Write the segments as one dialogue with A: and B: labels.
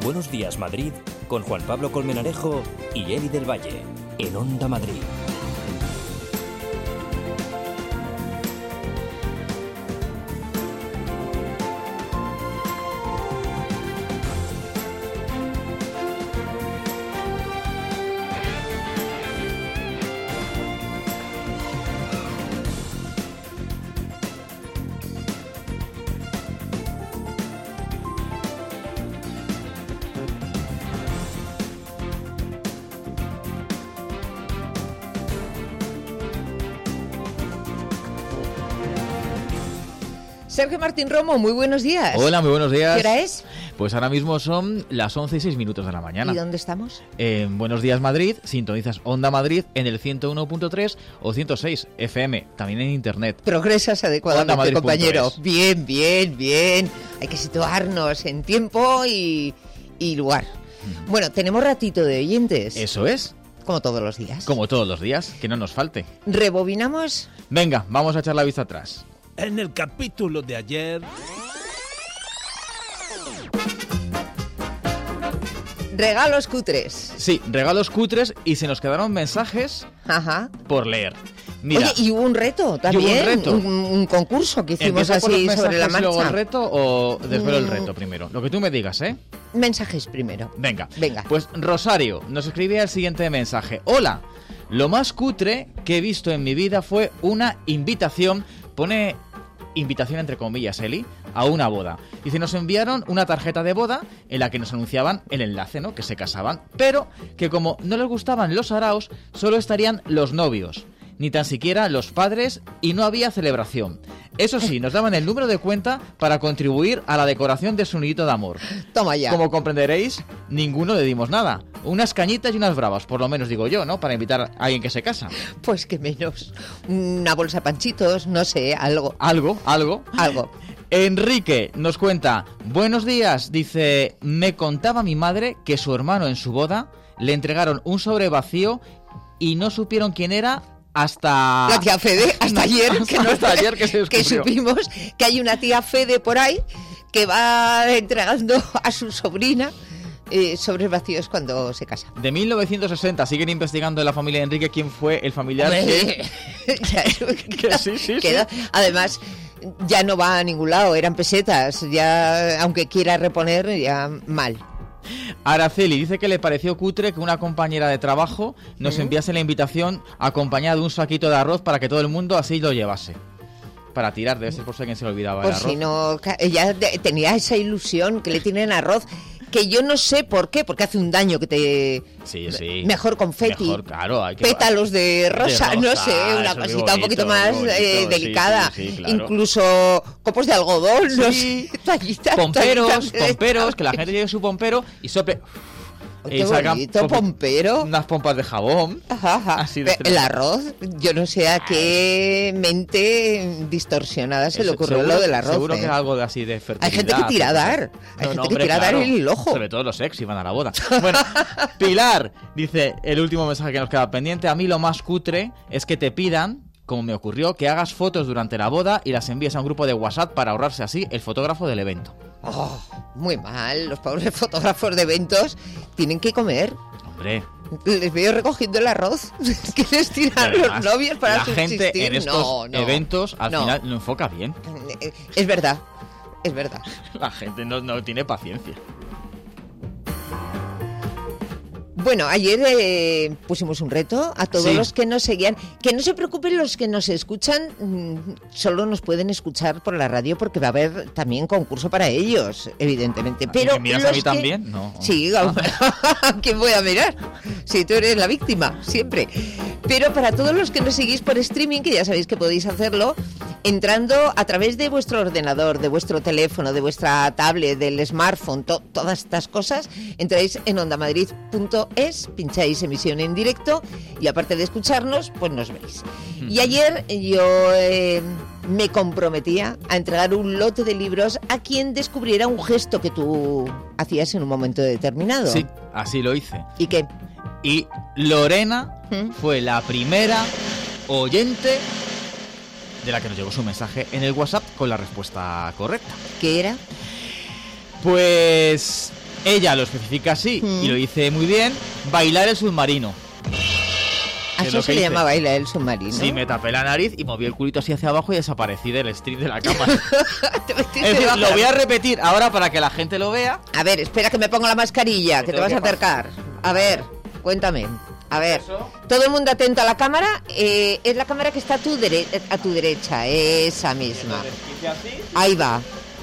A: Buenos Días Madrid con Juan Pablo Colmenarejo y Eli del Valle en Onda Madrid.
B: Sergio Martín Romo, muy buenos días.
C: Hola, muy buenos días.
B: ¿Qué hora es?
C: Pues ahora mismo son las 11:06 de la mañana.
B: ¿Y dónde estamos?
C: En Buenos Días Madrid, sintonizas Onda Madrid en el 101.3 o 106 FM, también en internet.
B: Progresas adecuadamente,
C: Ondamadrid.
B: compañero. Bien, bien, bien. Hay que situarnos en tiempo y lugar. Bueno, tenemos ratito de oyentes.
C: Eso es.
B: Como todos los días.
C: Como todos los días, que no nos falte.
B: ¿Rebobinamos?
C: Venga, vamos a echar la vista atrás.
D: En el capítulo de ayer...
B: Regalos cutres.
C: Sí, regalos cutres y se nos quedaron mensajes por leer. Mira,
B: oye, y hubo un reto también.
C: ¿Y hubo un reto?
B: Un concurso que hicimos así sobre la marcha.
C: ¿Luego el reto o desvelo el reto primero? Lo que tú me digas, ¿eh?
B: Mensajes primero.
C: Venga.
B: Venga.
C: Pues Rosario nos escribía el siguiente mensaje. Hola, lo más cutre que he visto en mi vida fue una invitación, pone invitación entre comillas, Eli, a una boda. Dice, nos enviaron una tarjeta de boda en la que nos anunciaban el enlace, ¿no? Que se casaban, pero que como no les gustaban los araos, solo estarían los novios, ni tan siquiera los padres, y no había celebración. Eso sí, nos daban el número de cuenta para contribuir a la decoración de su nidito de amor.
B: Toma ya.
C: Como comprenderéis, ninguno le dimos nada. Unas cañitas y unas bravas, por lo menos digo yo, ¿no? Para invitar a alguien que se casa.
B: Pues que menos. Una bolsa de panchitos, no sé, algo.
C: Algo. Enrique nos cuenta, buenos días, dice, me contaba mi madre que su hermano en su boda le entregaron un sobre vacío y no supieron quién era hasta...
B: La tía Fede, hasta ayer,
C: hasta ayer que se descubrió.
B: Que supimos que hay una tía Fede por ahí que va entregando a su sobrina sobres vacíos cuando se casa.
C: De 1960, siguen investigando en la familia de Enrique quién fue el familiar que sí.
B: Además, ya no va a ningún lado, eran pesetas, ya aunque quiera reponer, ya mal.
C: Araceli dice que le pareció cutre que una compañera de trabajo nos enviase la invitación acompañada de un saquito de arroz para que todo el mundo así lo llevase. Para tirar, debe ser por si alguien se le olvidaba el arroz.
B: Por si no, ella tenía esa ilusión que le tienen arroz, que yo no sé por qué, porque hace un daño que te...
C: Sí.
B: Mejor confeti,
C: mejor, claro, hay que...
B: pétalos de rosa, no sé, una cosita un poquito más delicada.
C: Sí, claro.
B: Incluso copos de algodón, no sé, tallitas,
C: pomperos, que la gente lleve su pompero y sople...
B: Qué bonito, pompero.
C: Unas pompas de jabón.
B: Ajá.
C: Así de
B: el arroz, yo no sé a qué mente distorsionada se le ocurrió lo del arroz.
C: Seguro que es algo de así de fertilidad.
B: Hay gente que tira a dar. Dar el ojo.
C: Sobre todo los sexy van a la boda. Bueno, Pilar dice, el último mensaje que nos queda pendiente, a mí lo más cutre es que te pidan, como me ocurrió, que hagas fotos durante la boda y las envíes a un grupo de WhatsApp para ahorrarse así el fotógrafo del evento.
B: Oh, muy mal, los pobres fotógrafos de eventos tienen que comer.
C: Hombre,
B: les veo recogiendo el arroz que les tiran los novios para subsistir.
C: La gente en estos eventos al final no enfoca bien.
B: Es verdad.
C: La gente no tiene paciencia.
B: Bueno, ayer pusimos un reto a todos los que nos seguían. Que no se preocupen los que nos escuchan, solo nos pueden escuchar por la radio porque va a haber también concurso para ellos, evidentemente. Pero
C: ¿me miras a mí también? No.
B: Sí, ¿a quién voy a mirar? Si tú eres la víctima, siempre. Pero para todos los que nos seguís por streaming, que ya sabéis que podéis hacerlo, entrando a través de vuestro ordenador, de vuestro teléfono, de vuestra tablet, del smartphone, todas estas cosas, entráis en ondamadrid.es, pincháis emisión en directo y aparte de escucharnos, pues nos veis. Y ayer yo me comprometía a entregar un lote de libros a quien descubriera un gesto que tú hacías en un momento determinado.
C: Sí, así lo hice.
B: ¿Y qué?
C: Y Lorena fue la primera oyente de la que nos llegó su mensaje en el WhatsApp con la respuesta correcta.
B: ¿Qué era?
C: Pues Ella lo especifica así y lo dice muy bien, bailar el submarino.
B: ¿A eso se le llama bailar el submarino?
C: Sí, me tapé la nariz y moví el culito así hacia abajo y desaparecí del strip de la cama.
B: Te metiste
C: Es decir,
B: debajo.
C: lo voy a repetir ahora para que la gente lo vea.
B: A ver, espera que me ponga la mascarilla, que te vas a
C: tengo que
B: acercar. A ver, cuéntame. A ver,
C: Eso.
B: todo el mundo atento a la cámara. Es la cámara que está a tu derecha, esa misma. Ahí va.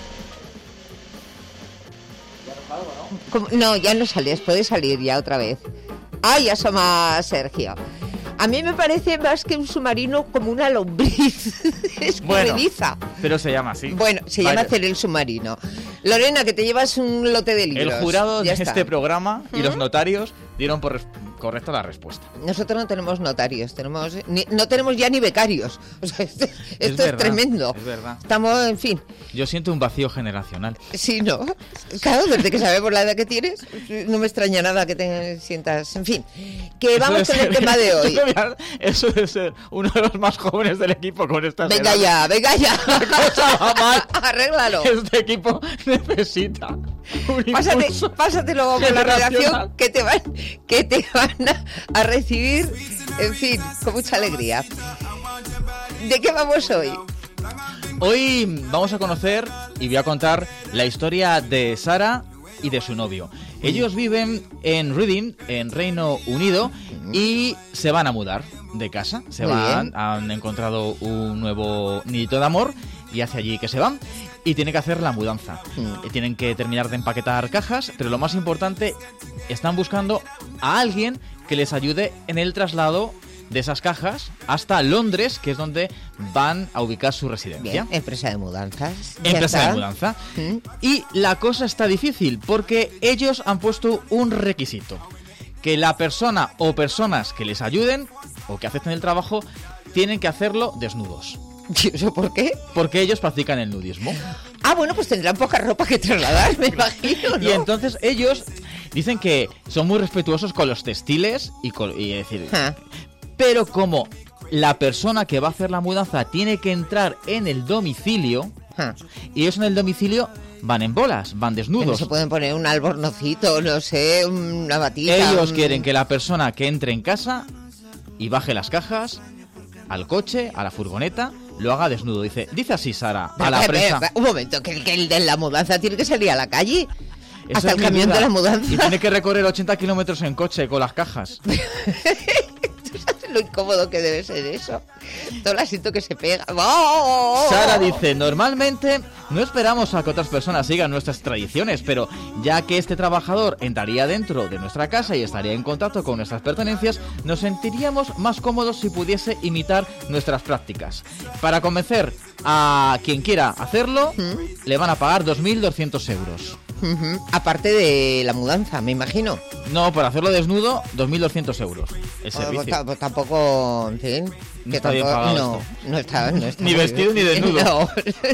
B: ¿Cómo? No, ya no sales, puedes salir ya otra vez. Ahí asoma Sergio. A mí me parece más que un submarino como una lombriz escurridiza.
C: Pero se llama así.
B: Bueno, se llama hacer el submarino. Lorena, que te llevas un lote de libros.
C: El jurado de
B: Ya está.
C: este programa y los notarios dieron por correcta la respuesta.
B: Nosotros no tenemos notarios, no tenemos ya ni becarios. O sea, esto es
C: verdad,
B: tremendo.
C: es verdad.
B: Estamos, en fin,
C: Yo siento un vacío generacional.
B: sí, ¿no? Claro, desde que sabemos la edad que tienes, no me extraña nada que te sientas, en fin. Que vamos
C: Eso
B: con
C: de
B: el
C: ser-
B: tema de hoy.
C: Eso de ser uno de los más jóvenes del equipo con esta
B: Venga ya.
C: cosa va mal.
B: Arréglalo.
C: Este equipo necesita un impulso.
B: Pásate luego por la
C: generacional.
B: redacción que te van a recibir, en fin, con mucha alegría. ¿De qué vamos hoy?
C: Hoy vamos a conocer y voy a contar la historia de Sara y de su novio. Ellos viven en Reading, en Reino Unido, y se van a mudar de casa.
B: Muy bien.
C: Han encontrado un nuevo nidito de amor y hacia allí que se van. Y tienen que hacer la mudanza. Tienen que terminar de empaquetar cajas, pero lo más importante, están buscando a alguien que les ayude en el traslado de esas cajas hasta Londres, que es donde van a ubicar su residencia.
B: Bien, empresa de mudanzas. Ya
C: Empresa
B: está.
C: de mudanza.
B: Mm.
C: Y la cosa está difícil porque ellos han puesto un requisito. Que la persona o personas que les ayuden o que acepten el trabajo tienen que hacerlo desnudos.
B: ¿Y eso por qué?
C: Porque ellos practican el nudismo.
B: Ah, bueno, pues tendrán poca ropa que trasladar, me imagino, ¿no?
C: Y entonces ellos dicen que son muy respetuosos con los textiles y decir...
B: Ah,
C: Pero como la persona que va a hacer la mudanza tiene que entrar en el domicilio,
B: ah.
C: y ellos en el domicilio van en bolas, van
B: Que no
C: desnudos.
B: se pueden poner un albornocito, no sé, una batita.
C: Ellos quieren que la persona que entre en casa y baje las cajas al coche, a la furgoneta, lo haga desnudo. Dice así Sara a la prensa.
B: Un momento, que el de la mudanza tiene que salir a la calle.
C: Esa
B: Hasta
C: es
B: el
C: mi
B: camión
C: duda.
B: de la mudanza.
C: Y tiene que recorrer 80 kilómetros en coche con las cajas.
B: ¿Tú sabes lo incómodo que debe ser eso? Todo el asiento que se pega. ¡Oh!
C: Sara dice, normalmente no esperamos a que otras personas sigan nuestras tradiciones, pero ya que este trabajador entraría dentro de nuestra casa y estaría en contacto con nuestras pertenencias, nos sentiríamos más cómodos si pudiese imitar nuestras prácticas. Para convencer a quien quiera hacerlo, le van a pagar 2.200 euros.
B: Ujú. Aparte de la mudanza, me imagino.
C: No, por hacerlo desnudo, 2.200 euros. El
B: Pues
C: servicio.
B: tampoco, en fin.
C: No
B: que
C: está bien
B: tampoco-
C: pagado
B: no,
C: esto.
B: no está
C: Ni
B: muy
C: vestido
B: bien.
C: ni desnudo.
B: No.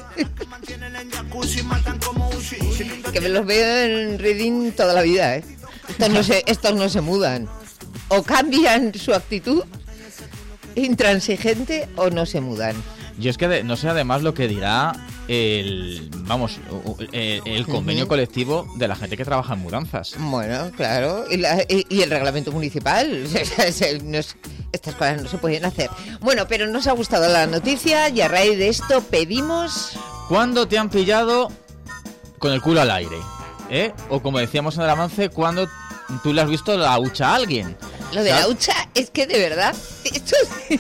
B: Que me los veo en Reading toda la vida, ¿eh? Estos no se mudan. O cambian su actitud intransigente o no se mudan.
C: Yo es que no sé además lo que dirá el convenio colectivo de la gente que trabaja en mudanzas.
B: Bueno, claro. Y el reglamento municipal. Estas cosas no se pueden hacer. Bueno, pero nos ha gustado la noticia y a raíz de esto pedimos...
C: ¿Cuándo te han pillado con el culo al aire? ¿Eh? O como decíamos en el avance, ¿cuándo tú le has visto la hucha a alguien?
B: Lo de
C: ¿Sabes?
B: la hucha es que de verdad... Esto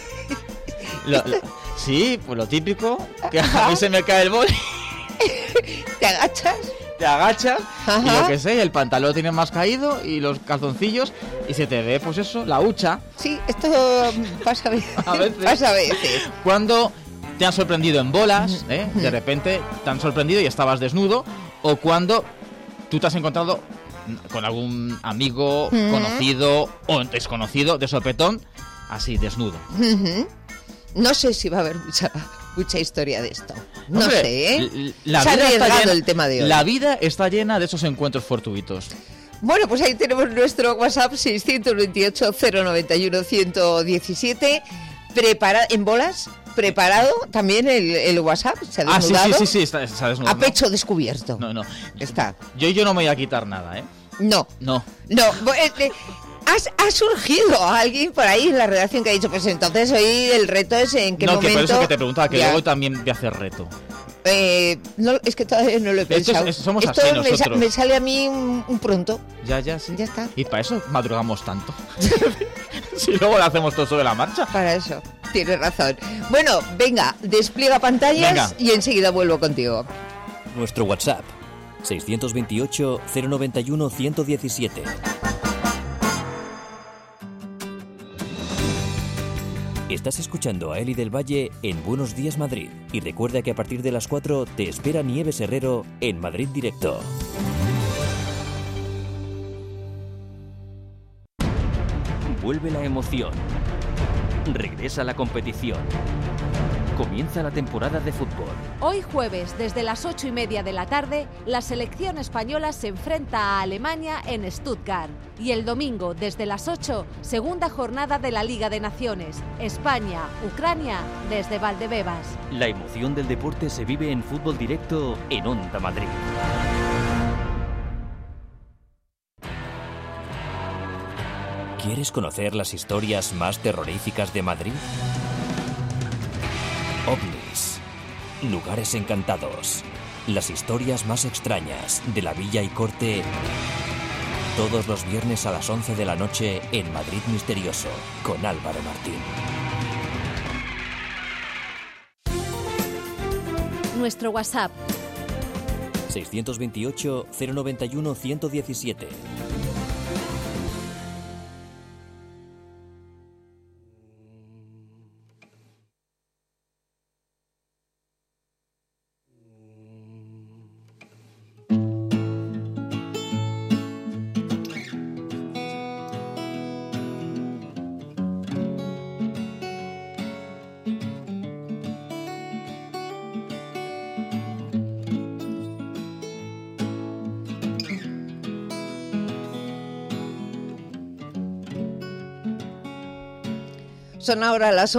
C: Sí, pues lo típico, que a mí se me cae el bol,
B: te agachas.
C: te agachas y
B: Ajá.
C: lo que sé, el pantalón tiene más caído y los calzoncillos y se te ve, pues eso, la hucha.
B: Sí, esto pasa a veces.
C: A veces.
B: Pasa a veces.
C: Cuando te han sorprendido en bolas, de repente te han sorprendido y estabas desnudo, o cuando tú te has encontrado con algún amigo, conocido o desconocido de sopetón, así, desnudo.
B: Ujú. No sé si va a haber mucha historia de esto. No
C: Hombre,
B: sé, ¿eh?
C: la
B: Se ha
C: vida está
B: arriesgado
C: llena-
B: el tema de hoy.
C: La vida está llena de esos encuentros fortuitos.
B: Bueno, pues ahí tenemos nuestro WhatsApp 628-091-117. ¿En bolas? preparado también el WhatsApp. Se ha desnudado.
C: Sí, está desnudado.
B: A pecho descubierto.
C: No.
B: Está.
C: Yo no me voy a quitar nada, ¿eh?
B: No. Ha surgido alguien por ahí en la redacción que ha dicho, pues entonces hoy el reto es en qué momento...
C: No, que por eso que te preguntaba, que
B: ya.
C: luego también voy a hacer reto.
B: No, es que todavía no lo he pensado.
C: Somos
B: Esto
C: así nosotros.
B: me sale a mí un pronto.
C: Ya, sí.
B: Ya está.
C: Y para eso madrugamos tanto. Si luego lo hacemos todo sobre la marcha.
B: Para eso, tienes razón. Bueno, venga, despliega pantallas y enseguida vuelvo contigo.
A: Nuestro WhatsApp, 628 091 117. Estás escuchando a Eli del Valle en Buenos Días Madrid. Y recuerda que a partir de las 4 te espera Nieves Herrero en Madrid Directo. Vuelve la emoción. Regresa la competición. Comienza la temporada de fútbol.
E: Hoy jueves, desde las 8:30 de la tarde, la selección española se enfrenta a Alemania en Stuttgart. Y el domingo, desde las 8, segunda jornada de la Liga de Naciones. España, Ucrania, desde Valdebebas.
A: La emoción del deporte se vive en Fútbol Directo en Onda Madrid. ¿Quieres conocer las historias más terroríficas de Madrid? OVNIs, lugares encantados, las historias más extrañas de la Villa y Corte, todos los viernes a las 11 de la noche en Madrid Misterioso, con Álvaro Martín.
E: Nuestro WhatsApp
A: 628 091 117.
B: Son ahora las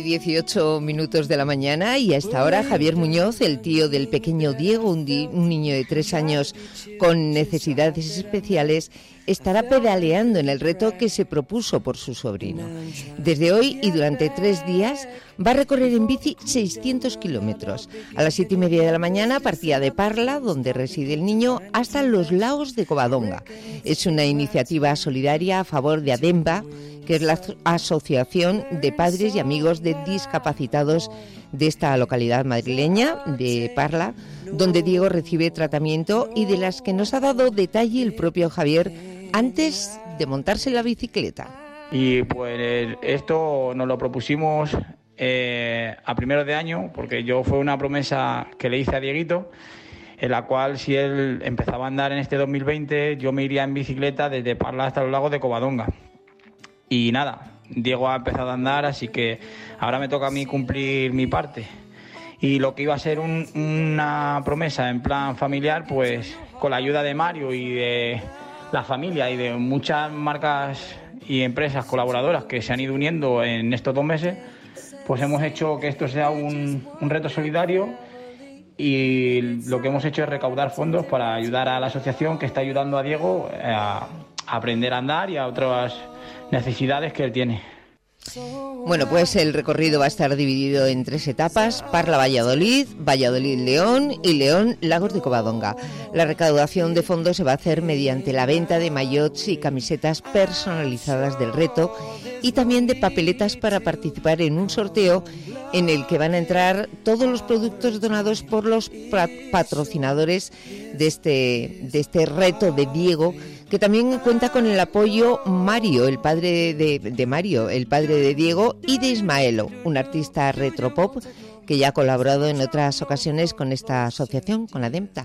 B: 11:18 de la mañana y a esta hora Javier Muñoz, el tío del pequeño Diego, un niño de 3 años con necesidades especiales, estará pedaleando en el reto que se propuso por su sobrino. Desde hoy y durante 3 días va a recorrer en bici 600 kilómetros. A las 7:30 de la mañana partía de Parla, donde reside el niño, hasta los lagos de Covadonga. Es una iniciativa solidaria a favor de ADEMBA, que es la Asociación de Padres y Amigos de Discapacitados de esta localidad madrileña de Parla, donde Diego recibe tratamiento y de las que nos ha dado detalle el propio Javier antes de montarse en la bicicleta.
F: Y pues esto nos lo propusimos a primeros de año, porque yo fue una promesa que le hice a Dieguito, en la cual si él empezaba a andar en este 2020, yo me iría en bicicleta desde Parla hasta los lagos de Covadonga. Y nada, Diego ha empezado a andar, así que ahora me toca a mí cumplir mi parte. Y lo que iba a ser una promesa en plan familiar, pues con la ayuda de Mario y de la familia y de muchas marcas y empresas colaboradoras que se han ido uniendo en estos 2 meses, pues hemos hecho que esto sea un reto solidario y lo que hemos hecho es recaudar fondos para ayudar a la asociación que está ayudando a Diego a aprender a andar y a otras necesidades que él tiene.
B: Bueno, pues el recorrido va a estar dividido en 3 etapas: Parla-Valladolid, Valladolid-León y León-Lagos de Covadonga. La recaudación de fondos se va a hacer mediante la venta de maillots y camisetas personalizadas del reto y también de papeletas para participar en un sorteo en el que van a entrar todos los productos donados por los patrocinadores de este reto de Diego, que también cuenta con el apoyo Mario, el padre de Mario, el padre de Diego, y de Ismaelo, un artista retropop que ya ha colaborado en otras ocasiones con esta asociación, con la DEMTA.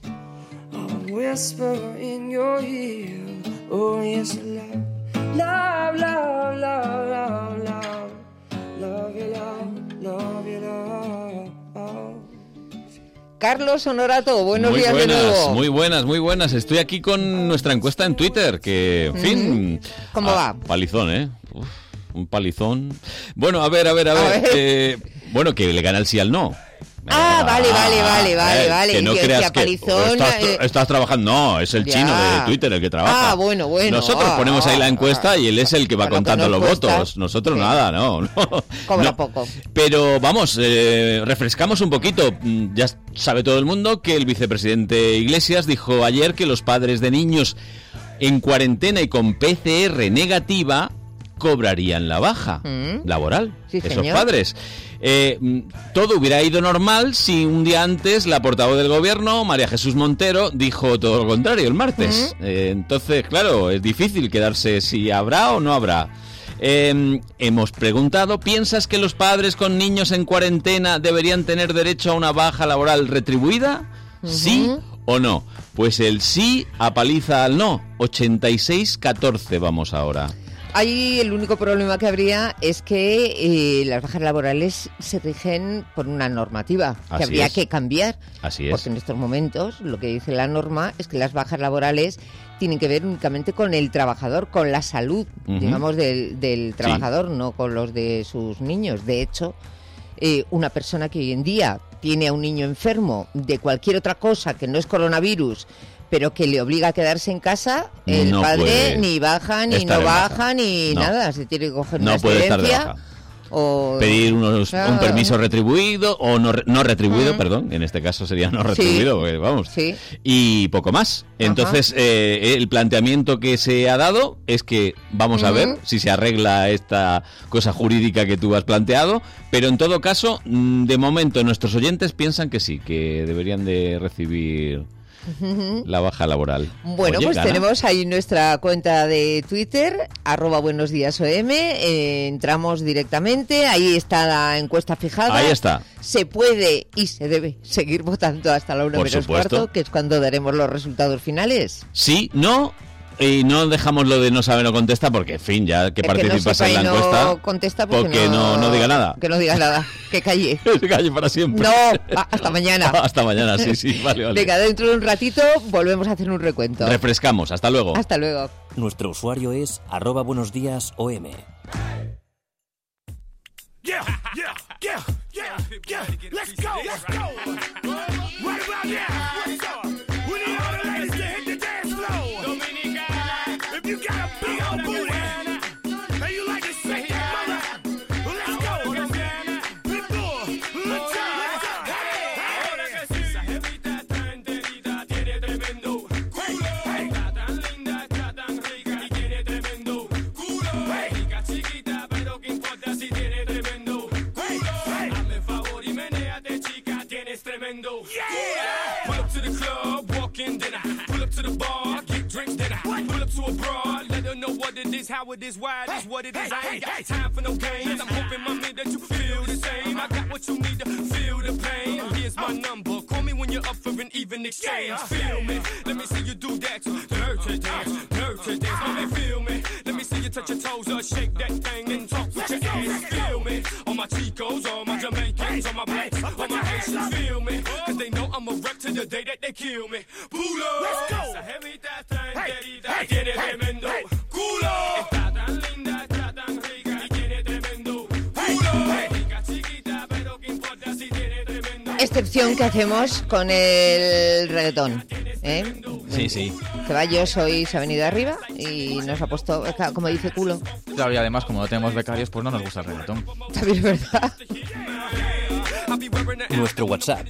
B: Carlos Honorato, buenos días de nuevo.
G: Muy buenas. Estoy aquí con nuestra encuesta en Twitter, que, en fin...
B: ¿Cómo va?
G: Palizón, ¿eh? Uf. un palizón. Bueno, a ver. Bueno, que le gana el sí al no.
B: Vale.
G: Que no creas que
B: palizón,
G: estás trabajando. No, es el chino de Twitter el que trabaja.
B: Bueno.
G: Nosotros ponemos ahí la encuesta y él es el que va contando los votos. Nosotros nada, no.
B: Cobra poco.
G: Pero vamos, refrescamos un poquito. Ya sabe todo el mundo que el vicepresidente Iglesias dijo ayer que los padres de niños en cuarentena y con PCR negativa cobrarían la baja laboral.
B: Sí,
G: esos
B: señor.
G: Padres. Todo hubiera ido normal si un día antes la portavoz del gobierno, María Jesús Montero, dijo todo lo contrario el martes. Entonces, claro, es difícil quedarse si habrá o no habrá. Hemos preguntado, ¿piensas que los padres con niños en cuarentena deberían tener derecho a una baja laboral retribuida? ¿Sí o no? Pues el sí apaliza al no. 86-14 vamos ahora.
B: Ahí el único problema que habría es que las bajas laborales se rigen por una normativa que habría que cambiar.
G: Así es.
B: Porque en estos momentos lo que dice la norma es que las bajas laborales tienen que ver únicamente con el trabajador, con la salud, digamos, del trabajador, no con los de sus niños. De hecho, una persona que hoy en día tiene a un niño enfermo de cualquier otra cosa que no es coronavirus, pero que le obliga a quedarse en casa, el
G: no
B: padre ni baja, ni no baja, ni nada. Se tiene que coger una excedencia o
G: pedir un permiso retribuido o no retribuido, perdón, en este caso sería no retribuido, porque, vamos, y poco más. Entonces, el planteamiento que se ha dado es que vamos a ver si se arregla esta cosa jurídica que tú has planteado, pero en todo caso, de momento nuestros oyentes piensan que sí, que deberían de recibir la baja laboral.
B: Bueno, pues tenemos ahí nuestra cuenta de Twitter, @buenosdiasom, entramos directamente, ahí está la encuesta fijada.
G: Ahí está.
B: Se puede y se debe seguir votando hasta la 1 menos cuarto, que es cuando daremos los resultados finales.
G: Sí, no. Y no dejamos lo de no sabe, no contesta, porque, en fin, ya que participas en la encuesta,
B: no contesta
G: porque no diga nada.
B: Que no diga nada, que calle.
G: Que calle para siempre.
B: No, hasta mañana.
G: Hasta mañana, sí, vale.
B: Venga, dentro de un ratito volvemos a hacer un recuento.
G: Refrescamos, hasta luego.
B: Hasta luego.
A: Nuestro usuario es @buenosdiasom.
D: Let's go. Right about now. We need all the ladies to hit the dance floor. If you got a big old booty and you like to shake that mother, let's go. People, let's go. Ahora que sí, esa jevita está enterita, tiene tremendo culo. Está tan linda, está tan rica y tiene tremendo culo. Chica chiquita, pero qué importa si tiene tremendo culo. Hazme favor y menéate, chica, tienes tremendo culo. Pull up to the club, walk in, then I pull up to the bar, get drinks, then I pull up to a broad, let her know what it is, how it is, why it is, what it is. I ain't got time for no games. I'm hoping, mommy, that you feel the same. I got what you need to feel the pain. Here's my number. Call me when you're up for an even exchange. Feel me. Let me see you do that. Dirty dance, dirty dance. Let me feel me. Let me see you touch your toes or shake that thing and talk with your ass. Feel me. All my Chicos, all my Jamaicans, all my blacks, all my Haitians. Feel me. Cause they know I'm a wreck to the day that they kill me. Pulo. Let's go. Esa jevita está enterita, tiene tremendo culo. Está tan linda, está tan rica y tiene tremendo culo. Chica chiquita, pero qué importa si tiene tremendo.
B: Excepción que hacemos con el reggaetón, ¿eh?
C: Sí.
B: Que va, yo soy, se ha venido arriba y nos ha puesto, como dice, culo.
C: Claro, y además, como no tenemos becarios, pues no nos gusta el reggaetón.
B: También es verdad.
A: Nuestro WhatsApp,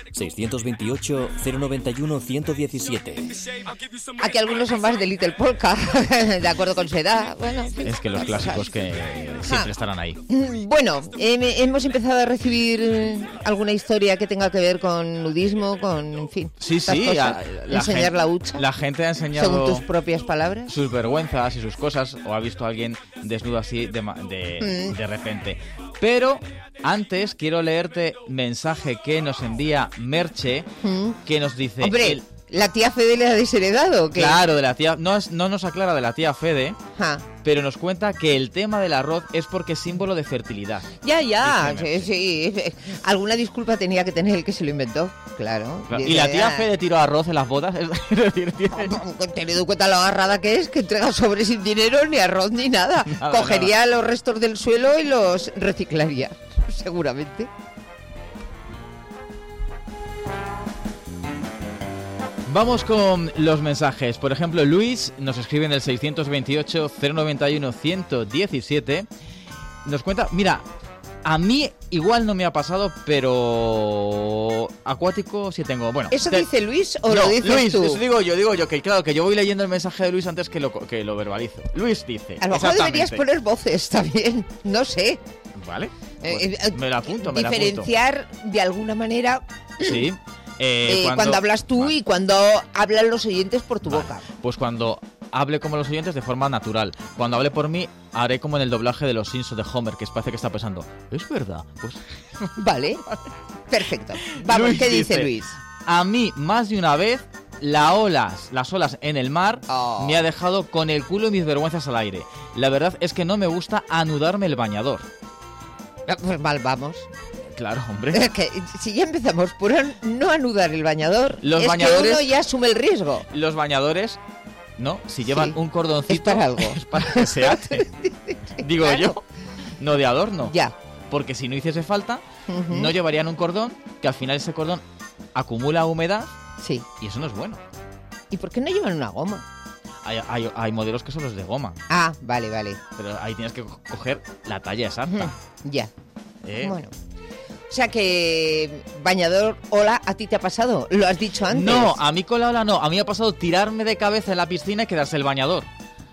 A: 628-091-117.
B: Aquí algunos son más de Little Polka, de acuerdo con su edad. Bueno, en fin,
C: es que los clásicos que siempre estarán ahí.
B: Bueno, hemos empezado a recibir alguna historia que tenga que ver con nudismo, con, en fin.
C: Sí,
B: enseñar la hucha.
C: La gente ha enseñado,
B: según tus propias palabras,
C: sus vergüenzas y sus cosas, o ha visto a alguien desnudo así de repente. Pero antes quiero leerte mensaje que nos envía Merche, que nos dice...
B: Hombre, ¿La tía Fede le ha desheredado o qué?
C: Claro, de la tía... No nos aclara de la tía Fede,
B: Ja.
C: pero nos cuenta que el tema del arroz es porque es símbolo de fertilidad.
B: Ya,
C: Dice,
B: sí. Alguna disculpa tenía que tener el que se lo inventó, claro.
C: Claro. Y la tía Fede tiró arroz en las bodas, es decir, tiene-
B: Teniendo en cuenta lo agarrada que es, que entrega sobres sin dinero, ni arroz, ni nada.
C: Nada,
B: Cogería los restos del suelo y los reciclaría, seguramente.
C: Vamos con los mensajes. Por ejemplo, Luis nos escribe en el 628-091-117. Nos cuenta, mira, a mí igual no me ha pasado, pero acuático sí tengo. Bueno,
B: ¿Eso dice Luis o
C: no,
B: lo dices
C: Luis,
B: tú?
C: eso digo yo, que claro, que yo voy leyendo el mensaje de Luis antes que lo verbalizo. Luis dice,
B: A lo mejor deberías
C: exactamente.
B: poner voces también, no sé.
C: Vale, pues me la apunto,
B: Diferenciar de alguna manera
C: Sí.
B: cuando hablas tú y cuando hablan los oyentes por tu
C: Vale.
B: boca.
C: Pues cuando hable como los oyentes de forma natural. Cuando hable por mí, haré como en el doblaje de los Simpsons de Homer, que parece que está pensando, ¿es verdad? Pues
B: Vale, perfecto. Vamos,
C: Luis
B: ¿qué dice
C: dice,
B: Luis?
C: a mí más de una vez las olas en el mar
B: Oh.
C: me ha dejado con el culo y mis vergüenzas al aire. La verdad es que no me gusta anudarme el bañador.
B: Pues mal, vamos.
C: Claro, hombre.
B: Es que si ya empezamos por no anudar el bañador,
C: Los
B: es
C: bañadores-
B: que uno ya asume el riesgo.
C: Los bañadores, ¿no? Si llevan
B: Sí.
C: un cordoncito,
B: Es para algo.
C: es para que se ate. Digo
B: Claro.
C: yo. No de adorno.
B: Ya.
C: Porque si no hiciese falta,
B: Ujú.
C: no llevarían un cordón, que al final ese cordón acumula humedad
B: Sí.
C: y eso no es bueno.
B: ¿Y por qué no llevan una goma?
C: Hay modelos que son los de goma,
B: Ah, vale, vale.
C: pero ahí tienes que coger la talla exacta.
B: Ya.
C: ¿eh?
B: Bueno. O sea que, bañador, hola, ¿a ti te ha pasado? ¿Lo has dicho antes?
C: No, a mí con la ola no. A mí me ha pasado tirarme de cabeza en la piscina y quedarse el bañador.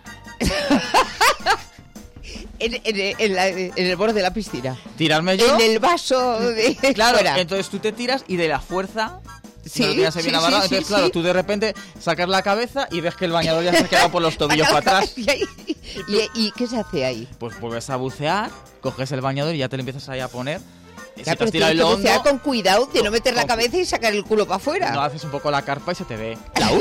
B: En el borde de la piscina.
C: Tirarme yo.
B: En el vaso de
C: Claro,
B: fuera.
C: entonces tú te tiras y de la fuerza...
B: Sí,
C: no lo tienes ahí
B: sí,
C: bien amarrado.
B: sí,
C: Entonces,
B: sí,
C: claro,
B: sí.
C: tú de repente sacas la cabeza y ves que el bañador ya se ha quedado por los tobillos para atrás.
B: ¿Y qué se hace ahí?
C: Pues vuelves a bucear, coges el bañador y ya te lo empiezas ahí a poner. Si
B: Ya,
C: te
B: pero
C: has tirado
B: tienes
C: el
B: que bucear
C: hondo,
B: con cuidado de no meter la
C: con-
B: cabeza y sacar el culo para afuera.
C: no haces un poco la carpa y se te ve.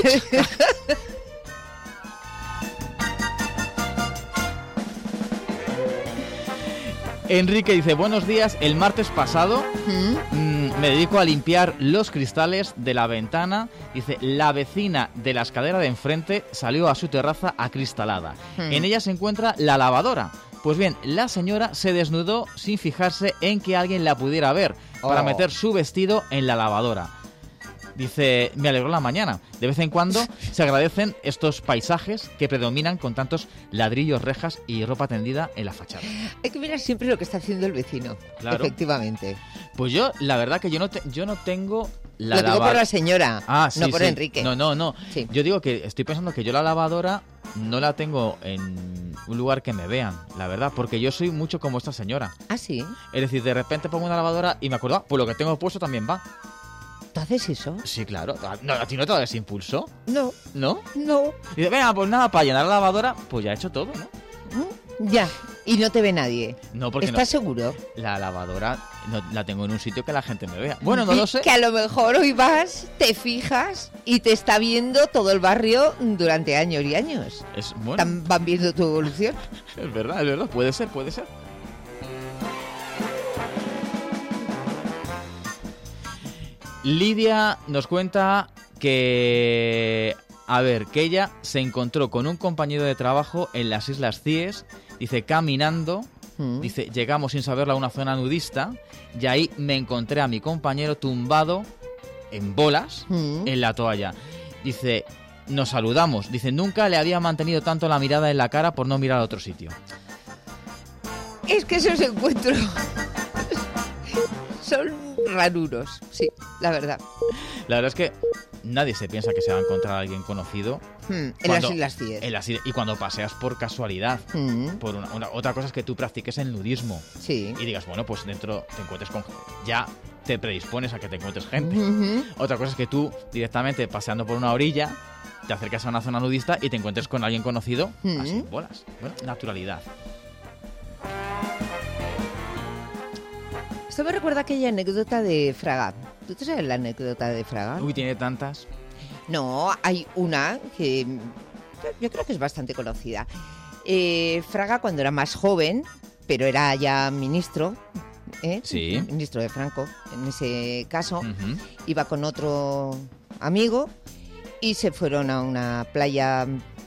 C: Enrique dice, buenos días, el martes pasado me dedico a limpiar los cristales de la ventana. Dice, la vecina de la escalera de enfrente salió a su terraza acristalada. En ella se encuentra la lavadora. Pues bien, la señora se desnudó sin fijarse en que alguien la pudiera ver para
B: Oh.
C: meter su vestido en la lavadora. Dice, me alegró la mañana. De vez en cuando se agradecen estos paisajes que predominan con tantos ladrillos, rejas y ropa tendida en la fachada.
B: Hay que mirar siempre lo que está haciendo el vecino.
C: Claro.
B: Efectivamente.
C: Pues yo, la verdad que yo no tengo la
B: Lo digo por
C: lavadora.
B: la señora,
C: Ah, sí,
B: no por
C: sí.
B: Enrique.
C: No.
B: Sí.
C: Yo digo que estoy pensando que yo la lavadora no la tengo en un lugar que me vean, la verdad, porque yo soy mucho como esta señora.
B: Ah, sí.
C: Es decir, de repente pongo una lavadora y me acuerdo, ah, pues lo que tengo puesto también va.
B: ¿Tú haces eso?
C: Sí, claro. No, ¿a ti no te da ese impulso?
B: No,
C: ¿No?
B: no.
C: Y dice, venga, pues nada, para llenar la lavadora, pues ya he hecho todo, ¿no?
B: Ya. Y no te ve nadie.
C: No, porque
B: ¿Estás seguro?
C: la lavadora no, la tengo en un sitio que la gente me vea. Bueno, no lo sé.
B: Que a lo mejor hoy vas, te fijas y te está viendo todo el barrio durante años y años.
C: Es bueno,
B: Van viendo tu evolución.
C: es verdad, puede ser. Lidia nos cuenta que, que ella se encontró con un compañero de trabajo en las Islas Cíes, dice, caminando, dice, llegamos sin saberlo a una zona nudista y ahí me encontré a mi compañero tumbado en bolas en la toalla. Dice, nos saludamos, dice, nunca le había mantenido tanto la mirada en la cara por no mirar a otro sitio.
B: Es que esos encuentros son raruros, sí, la verdad.
C: La verdad es que nadie se piensa que se va a encontrar a alguien conocido.
B: En
C: cuando-
B: las Islas Cíes.
C: en las islas- y cuando paseas por casualidad. Por otra cosa es que tú practiques el nudismo
B: Sí.
C: y digas, bueno, pues dentro te encuentres con... Ya te predispones a que te encuentres gente. Otra cosa es que tú directamente paseando por una orilla te acercas a una zona nudista y te encuentres con alguien conocido así en bolas. Bueno, naturalidad.
B: Esto me recuerda aquella anécdota de Fraga. ¿Tú te sabes la anécdota de Fraga?
C: Uy, tiene tantas.
B: No, hay una que yo creo que es bastante conocida. Fraga, cuando era más joven, pero era ya ministro,
C: Sí.
B: ministro de Franco, en ese caso,
C: Ujú.
B: iba con otro amigo y se fueron a una playa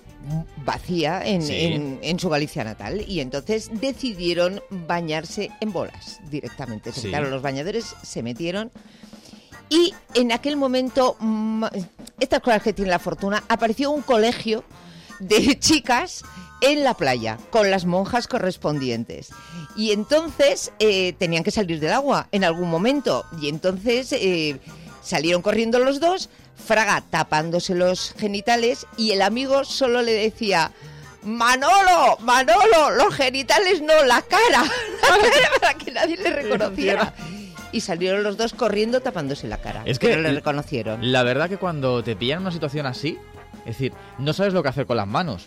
B: vacía
C: Sí.
B: en su Galicia natal, y entonces decidieron bañarse en bolas directamente. Se
C: Sí.
B: quitaron los bañadores, se metieron, y en aquel momento, estas cosas que tiene la fortuna, apareció un colegio de chicas en la playa con las monjas correspondientes, y entonces tenían que salir del agua en algún momento, y entonces salieron corriendo los dos, Fraga tapándose los genitales, y el amigo solo le decía: Manolo, los genitales no, la cara, para que nadie le reconociera. Y salieron los dos corriendo tapándose la cara.
C: Es que
B: pero le reconocieron.
C: La verdad que cuando te pillan en una situación así, es decir, no sabes lo que hacer con las manos.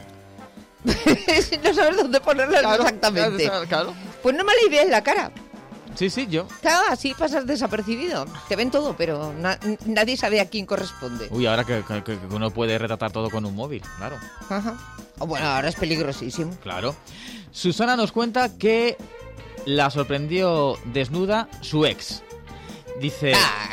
B: No sabes dónde ponerlas exactamente.
C: Claro.
B: Pues no mala idea en la cara.
C: Sí, yo.
B: Claro, así pasas desapercibido. Te ven todo, pero nadie sabe a quién corresponde.
C: Uy, ahora que uno puede retratar todo con un móvil, claro.
B: Ajá. Oh, bueno, ahora es peligrosísimo.
C: Claro. Susana nos cuenta que la sorprendió desnuda su ex. Dice...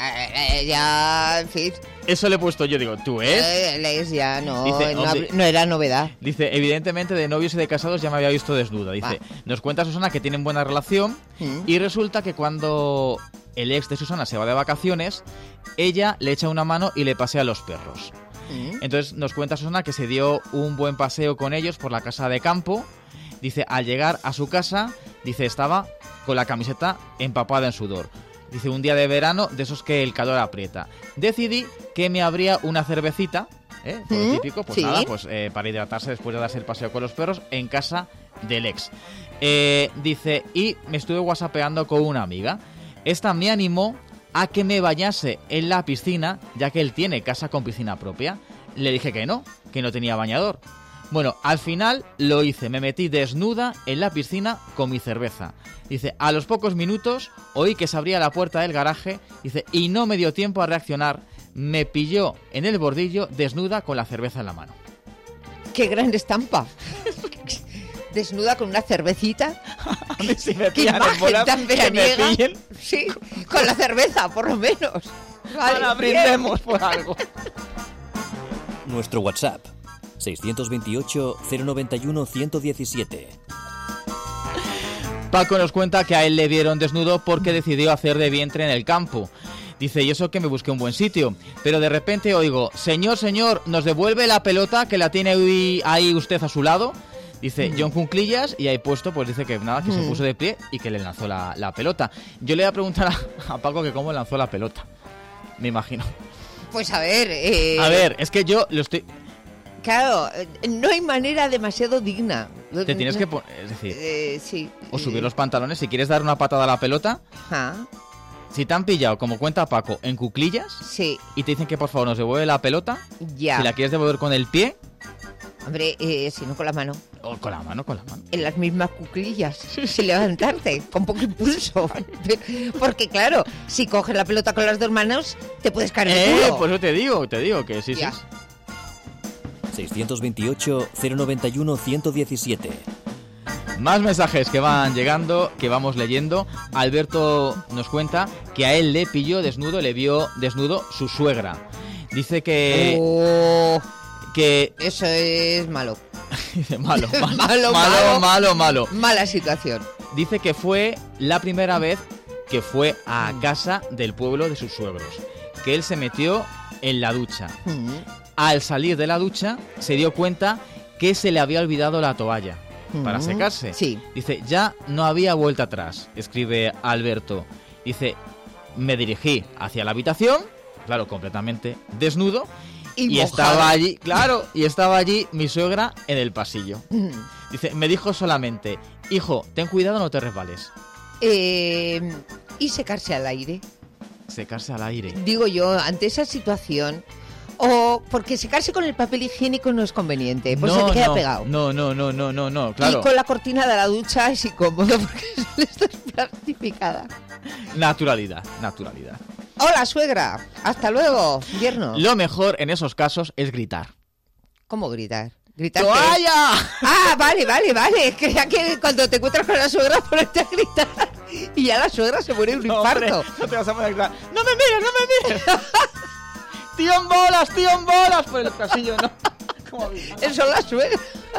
B: Ya, en fin.
C: Eso le he puesto yo, digo, ¿tú es?
B: Ya no,
C: Dice, hombre,
B: no era novedad.
C: Dice, evidentemente de novios y de casados ya me había visto desnuda. Dice, nos cuenta Susana que tienen buena relación y resulta que cuando el ex de Susana se va de vacaciones, ella le echa una mano y le pasea a los perros. Entonces nos cuenta Susana que se dio un buen paseo con ellos por la casa de campo. Dice, al llegar a su casa, dice, estaba con la camiseta empapada en sudor. Dice, un día de verano, de esos que el calor aprieta. Decidí que me abría una cervecita, por lo típico, pues
B: sí.
C: nada, pues para hidratarse después de darse el paseo con los perros en casa del ex. Dice, y me estuve whatsappeando con una amiga. Esta me animó a que me bañase en la piscina, ya que él tiene casa con piscina propia. Le dije que no tenía bañador. Bueno, al final lo hice, me metí desnuda en la piscina con mi cerveza. Dice, a los pocos minutos oí que se abría la puerta del garaje, dice, y no me dio tiempo a reaccionar, me pilló en el bordillo desnuda con la cerveza en la mano.
B: ¡Qué gran estampa! Desnuda con una cervecita.
C: A mí si me
B: ¡Qué
C: pillan en
B: imagen
C: bolas,
B: tan
C: que me
B: veraniega!
C: pillen.
B: Sí, con la cerveza, por lo menos. Vale,
C: Ahora brindemos por algo.
A: Nuestro WhatsApp 628 091 117.
C: Paco nos cuenta que a él le vieron desnudo porque decidió hacer de vientre en el campo. Dice, y eso que me busqué un buen sitio, pero de repente oigo, señor, ¿nos devuelve la pelota que la tiene ahí usted a su lado? Dice, John Cunclillas, y ahí puesto, pues dice que nada, que se puso de pie y que le lanzó la pelota. Yo le voy a preguntar a Paco que cómo lanzó la pelota, me imagino.
B: Pues a ver...
C: A ver, es que yo lo estoy...
B: Claro, no hay manera demasiado digna.
C: Te tienes que poner, es decir,
B: sí.
C: o subir los pantalones, si quieres dar una patada a la pelota,
B: Ah,
C: si te han pillado, como cuenta Paco, en cuclillas,
B: sí,
C: y te dicen que por favor nos devuelve la pelota,
B: ya.
C: si la quieres devolver con el pie,
B: Hombre, si no con la mano.
C: o con la mano.
B: En las mismas cuclillas, sin levantarte, con poco impulso. Porque claro, si coges la pelota con las dos manos, te puedes caer en el culo.
C: Por eso te digo que sí,
B: Ya.
C: sí.
A: 628 091 117.
C: Más mensajes que van llegando, que vamos leyendo. Alberto nos cuenta que a él le pilló desnudo, le vio desnudo su suegra. Dice que...
B: Oh,
C: que
B: eso es malo.
C: dice, malo.
B: Malo. Mala situación.
C: Dice que fue la primera vez que fue a casa del pueblo de sus suegros. Que él se metió en la ducha. Al salir de la ducha se dio cuenta que se le había olvidado la toalla para secarse.
B: Sí.
C: Dice, ya no había vuelta atrás, escribe Alberto. Dice, me dirigí hacia la habitación, claro, completamente desnudo, y estaba allí mi suegra en el pasillo. Dice, me dijo solamente, hijo, ten cuidado, no te resbales.
B: Y secarse al aire.
C: Secarse al aire.
B: Digo yo, ante esa situación... O porque secarse con el papel higiénico no es conveniente, pues se te queda pegado.
C: No, claro.
B: Y con la cortina de la ducha es incómodo porque estás plastificada.
C: Naturalidad.
B: Hola, suegra. Hasta luego, yerno.
C: Lo mejor en esos casos es gritar.
B: ¿Cómo gritar? ¿Gritar qué?
C: ¡Toalla!
B: Ah, vale. Creía que cuando te encuentras con la suegra ponerte a gritar y ya la suegra se muere de un infarto.
C: Hombre, no te vas a poner a gritar. ¡No me mires! ¡Tío en bolas! Por el pasillo, ¿no?
B: Eso es la suegra.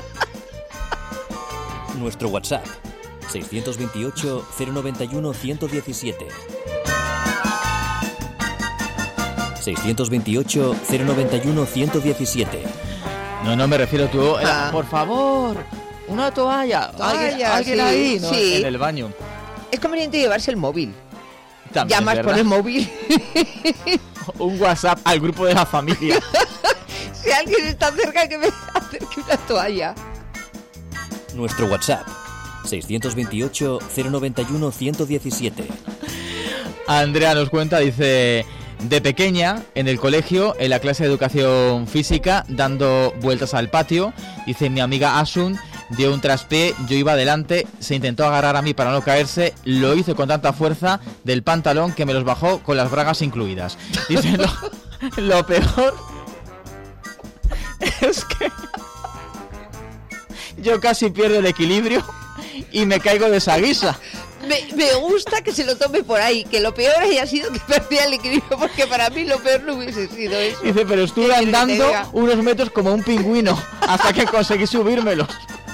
A: Nuestro WhatsApp 628 091 117. 628 091 117.
C: No me refiero tú. Por favor, una toalla. ¿Alguien
B: sí,
C: ahí? No,
B: sí.
C: en el baño.
B: Es conveniente llevarse el móvil.
C: También,
B: Llamas
C: ¿verdad?
B: por el móvil.
C: Un WhatsApp al grupo de la familia.
B: Si alguien está cerca, que me acerque una toalla.
A: Nuestro WhatsApp 628 091 117.
C: Andrea nos cuenta, dice... De pequeña, en el colegio, en la clase de educación física, dando vueltas al patio, dice mi amiga Asun, dio un traspié, yo iba adelante, se intentó agarrar a mí para no caerse, lo hizo con tanta fuerza del pantalón que me los bajó con las bragas incluidas. Dice, lo peor es que yo casi pierdo el equilibrio y me caigo de esa guisa.
B: Me gusta que se lo tome por ahí, que lo peor haya sido que perdía el equilibrio, porque para mí lo peor no hubiese sido eso.
C: Dice, pero estuve andando unos metros como un pingüino hasta que conseguí subírmelos.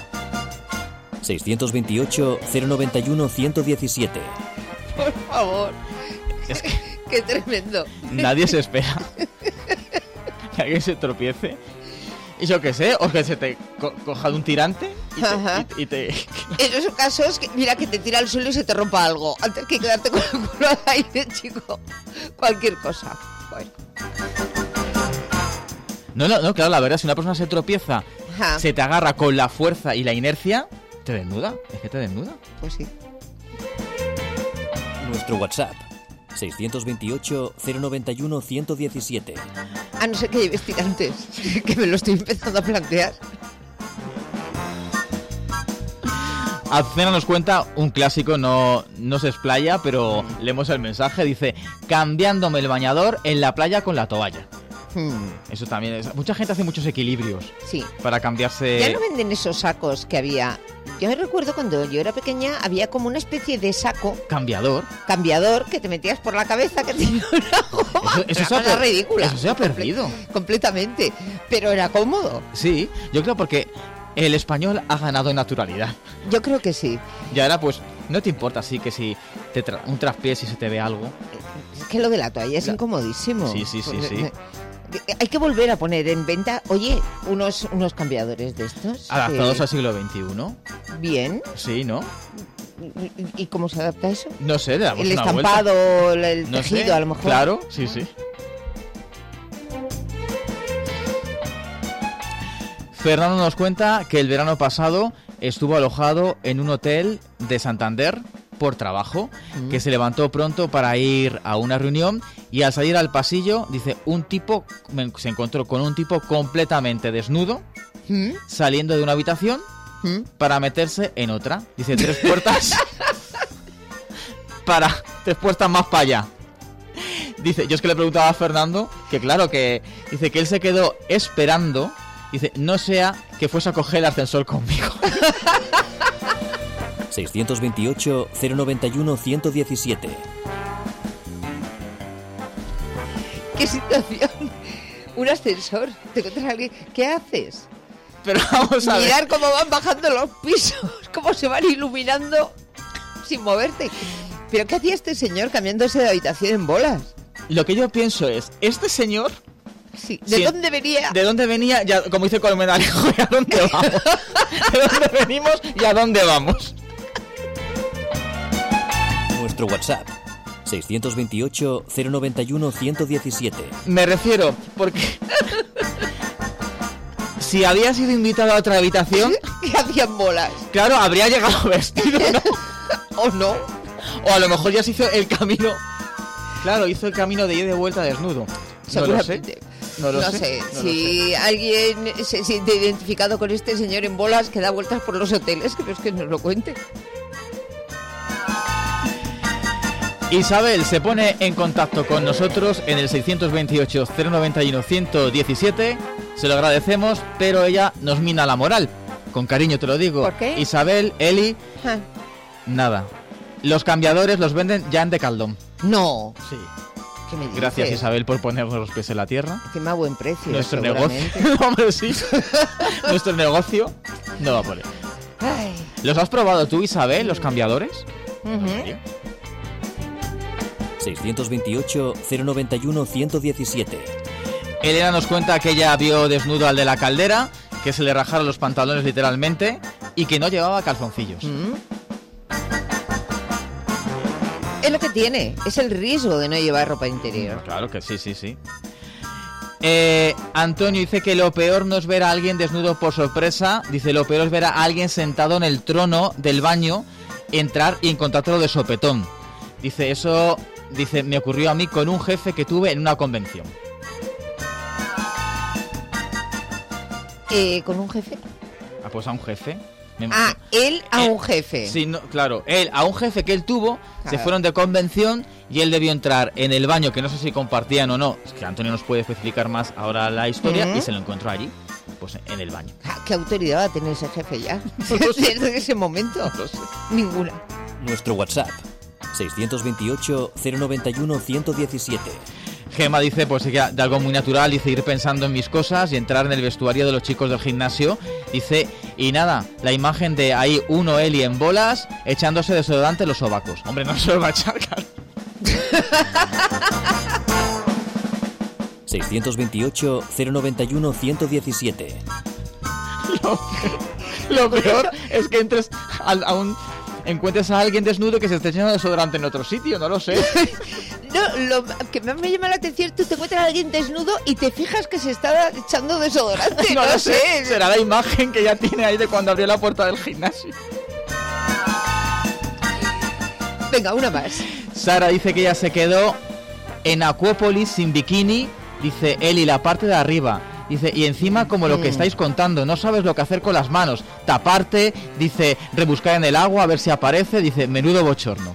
A: 628 091 117.
B: Por favor.
C: Es que
B: Qué tremendo.
C: nadie se espera que alguien se tropiece. Y yo qué sé, o que se te coja de un tirante y te...
B: En esos casos, mira que te tira al suelo y se te rompa algo. Antes que quedarte con el culo al aire, chico. Cualquier cosa. Bueno.
C: No, claro, la verdad, si una persona se tropieza,
B: Ajá.
C: se te agarra con la fuerza y la inercia, te desnuda. Es que te desnuda.
B: Pues sí.
A: Nuestro WhatsApp 628 091 117.
B: A no ser que lleves tirantes, que me lo estoy empezando a plantear.
C: Azucena nos cuenta un clásico, no se explaya, pero leemos el mensaje, dice, cambiándome el bañador en la playa con la toalla. Eso también es... Mucha gente hace muchos equilibrios
B: Sí.
C: para cambiarse...
B: Ya no venden esos sacos que había. Yo me recuerdo cuando yo era pequeña, había como una especie de saco
C: Cambiador.
B: cambiador que te metías por la cabeza, que tenía una goma.
C: Eso
B: Una cosa ridícula.
C: Eso se ha perdido.
B: Completamente. Pero era cómodo.
C: Sí, yo creo porque el español ha ganado en naturalidad.
B: Yo creo que sí.
C: Y ahora pues no te importa así que si te un traspié, si se te ve algo.
B: Es que lo de la toalla es incomodísimo.
C: Sí.
B: Hay que volver a poner en venta, oye, unos cambiadores de estos.
C: Adaptados al siglo XXI.
B: Bien.
C: Sí, ¿no?
B: ¿Y cómo se adapta eso?
C: No sé, le damos
B: El
C: una
B: estampado,
C: vuelta.
B: el
C: No
B: tejido,
C: sé,
B: a lo mejor.
C: Claro, sí. Fernando nos cuenta que el verano pasado estuvo alojado en un hotel de Santander por trabajo, que se levantó pronto para ir a una reunión y al salir al pasillo, dice, se encontró con un tipo completamente desnudo saliendo de una habitación para meterse en otra. Dice, 3 puertas tres puertas más para allá. Dice, yo es que le preguntaba a Fernando que claro, que dice que él se quedó esperando, dice, no sea que fuese a coger el ascensor conmigo.
A: 628 091 117.
B: ¿Qué situación? Un ascensor. Te encuentras a alguien. ¿Qué haces?
C: Pero vamos a ver.
B: Mirar cómo van bajando los pisos, cómo se van iluminando sin moverte. ¿Pero qué hacía este señor cambiándose de habitación en bolas?
C: Lo que yo pienso es, este señor...
B: Sí. ¿De dónde venía?
C: ¿De dónde venía? Ya, como dice Colmen Alejo, ¿y a dónde vamos? ¿De dónde venimos y a dónde vamos?
A: Nuestro WhatsApp 628 091 117.
C: Me refiero, porque... si había sido invitado a otra habitación...
B: ¿Qué hacían bolas?
C: Claro, habría llegado vestido, ¿no?
B: ¿O no?
C: O a lo mejor ya se hizo el camino... Claro, hizo el camino de ida y de vuelta desnudo.
B: Seguramente.
C: No lo sé.
B: Si alguien se siente identificado con este señor en bolas que da vueltas por los hoteles, que nos lo cuente.
C: Isabel se pone en contacto con nosotros en el 628-091-117. Se lo agradecemos, pero ella nos mina la moral. Con cariño te lo digo.
B: ¿Por qué?
C: Isabel, Eli,
B: Ah,
C: nada. Los cambiadores los venden ya en Decathlon.
B: no,
C: Sí.
B: ¿qué me dices?
C: Gracias, Isabel, por ponernos los pies en la tierra.
B: Encima a buen precio,
C: Nuestro
B: seguramente.
C: negocio. Hombre, sí. Nuestro negocio no va por él.
B: Ay,
C: ¿Los has probado tú, Isabel, los cambiadores?
B: ujú.
A: 628-091-117.
C: Elena nos cuenta que ella vio desnudo al de la caldera, que se le rajaron los pantalones literalmente y que no llevaba calzoncillos.
B: Es lo que tiene, es el riesgo de no llevar ropa interior.
C: Claro que sí, sí, sí. Antonio dice que lo peor no es ver a alguien desnudo por sorpresa. Dice, lo peor es ver a alguien sentado en el trono del baño, entrar y encontrarlo de sopetón. Dice, eso, dice, me ocurrió a mí con un jefe que tuve en una convención.
B: ¿Con un jefe?
C: Ah, pues a un jefe.
B: Ah, él a un jefe.
C: Sí, no, claro, él a un jefe que él tuvo, se
B: Claro.
C: fueron de convención y él debió entrar en el baño, que no sé si compartían o no, es que Antonio nos puede especificar más ahora la historia, y se lo encontró allí, pues en el baño.
B: Ah, ¿qué autoridad va a tener ese jefe ya? Desde ese momento. Ninguna.
A: Nuestro WhatsApp 628-091-117.
C: Gema dice, pues que de algo muy natural, dice, ir pensando en mis cosas y entrar en el vestuario de los chicos del gimnasio. Dice, y nada, la imagen de ahí uno Eli en bolas echándose desodorante en los sobacos. Hombre, no se lo va a echar, claro.
A: 628-091-117.
C: Lo peor es que entres encuentres a alguien desnudo que se esté echando desodorante en otro sitio, no lo sé.
B: No, lo que más me llama la atención, tú te encuentras a alguien desnudo y te fijas que se está echando desodorante.
C: No lo sé, será la imagen que ya tiene ahí de cuando abrió la puerta del gimnasio.
B: Venga, una más.
C: Sara dice que ella se quedó en Acuópolis sin bikini. Dice, Eli, la parte de arriba. Dice, y encima como lo que estáis contando, no sabes lo que hacer con las manos. Taparte, dice, rebuscar en el agua a ver si aparece. Dice, menudo bochorno.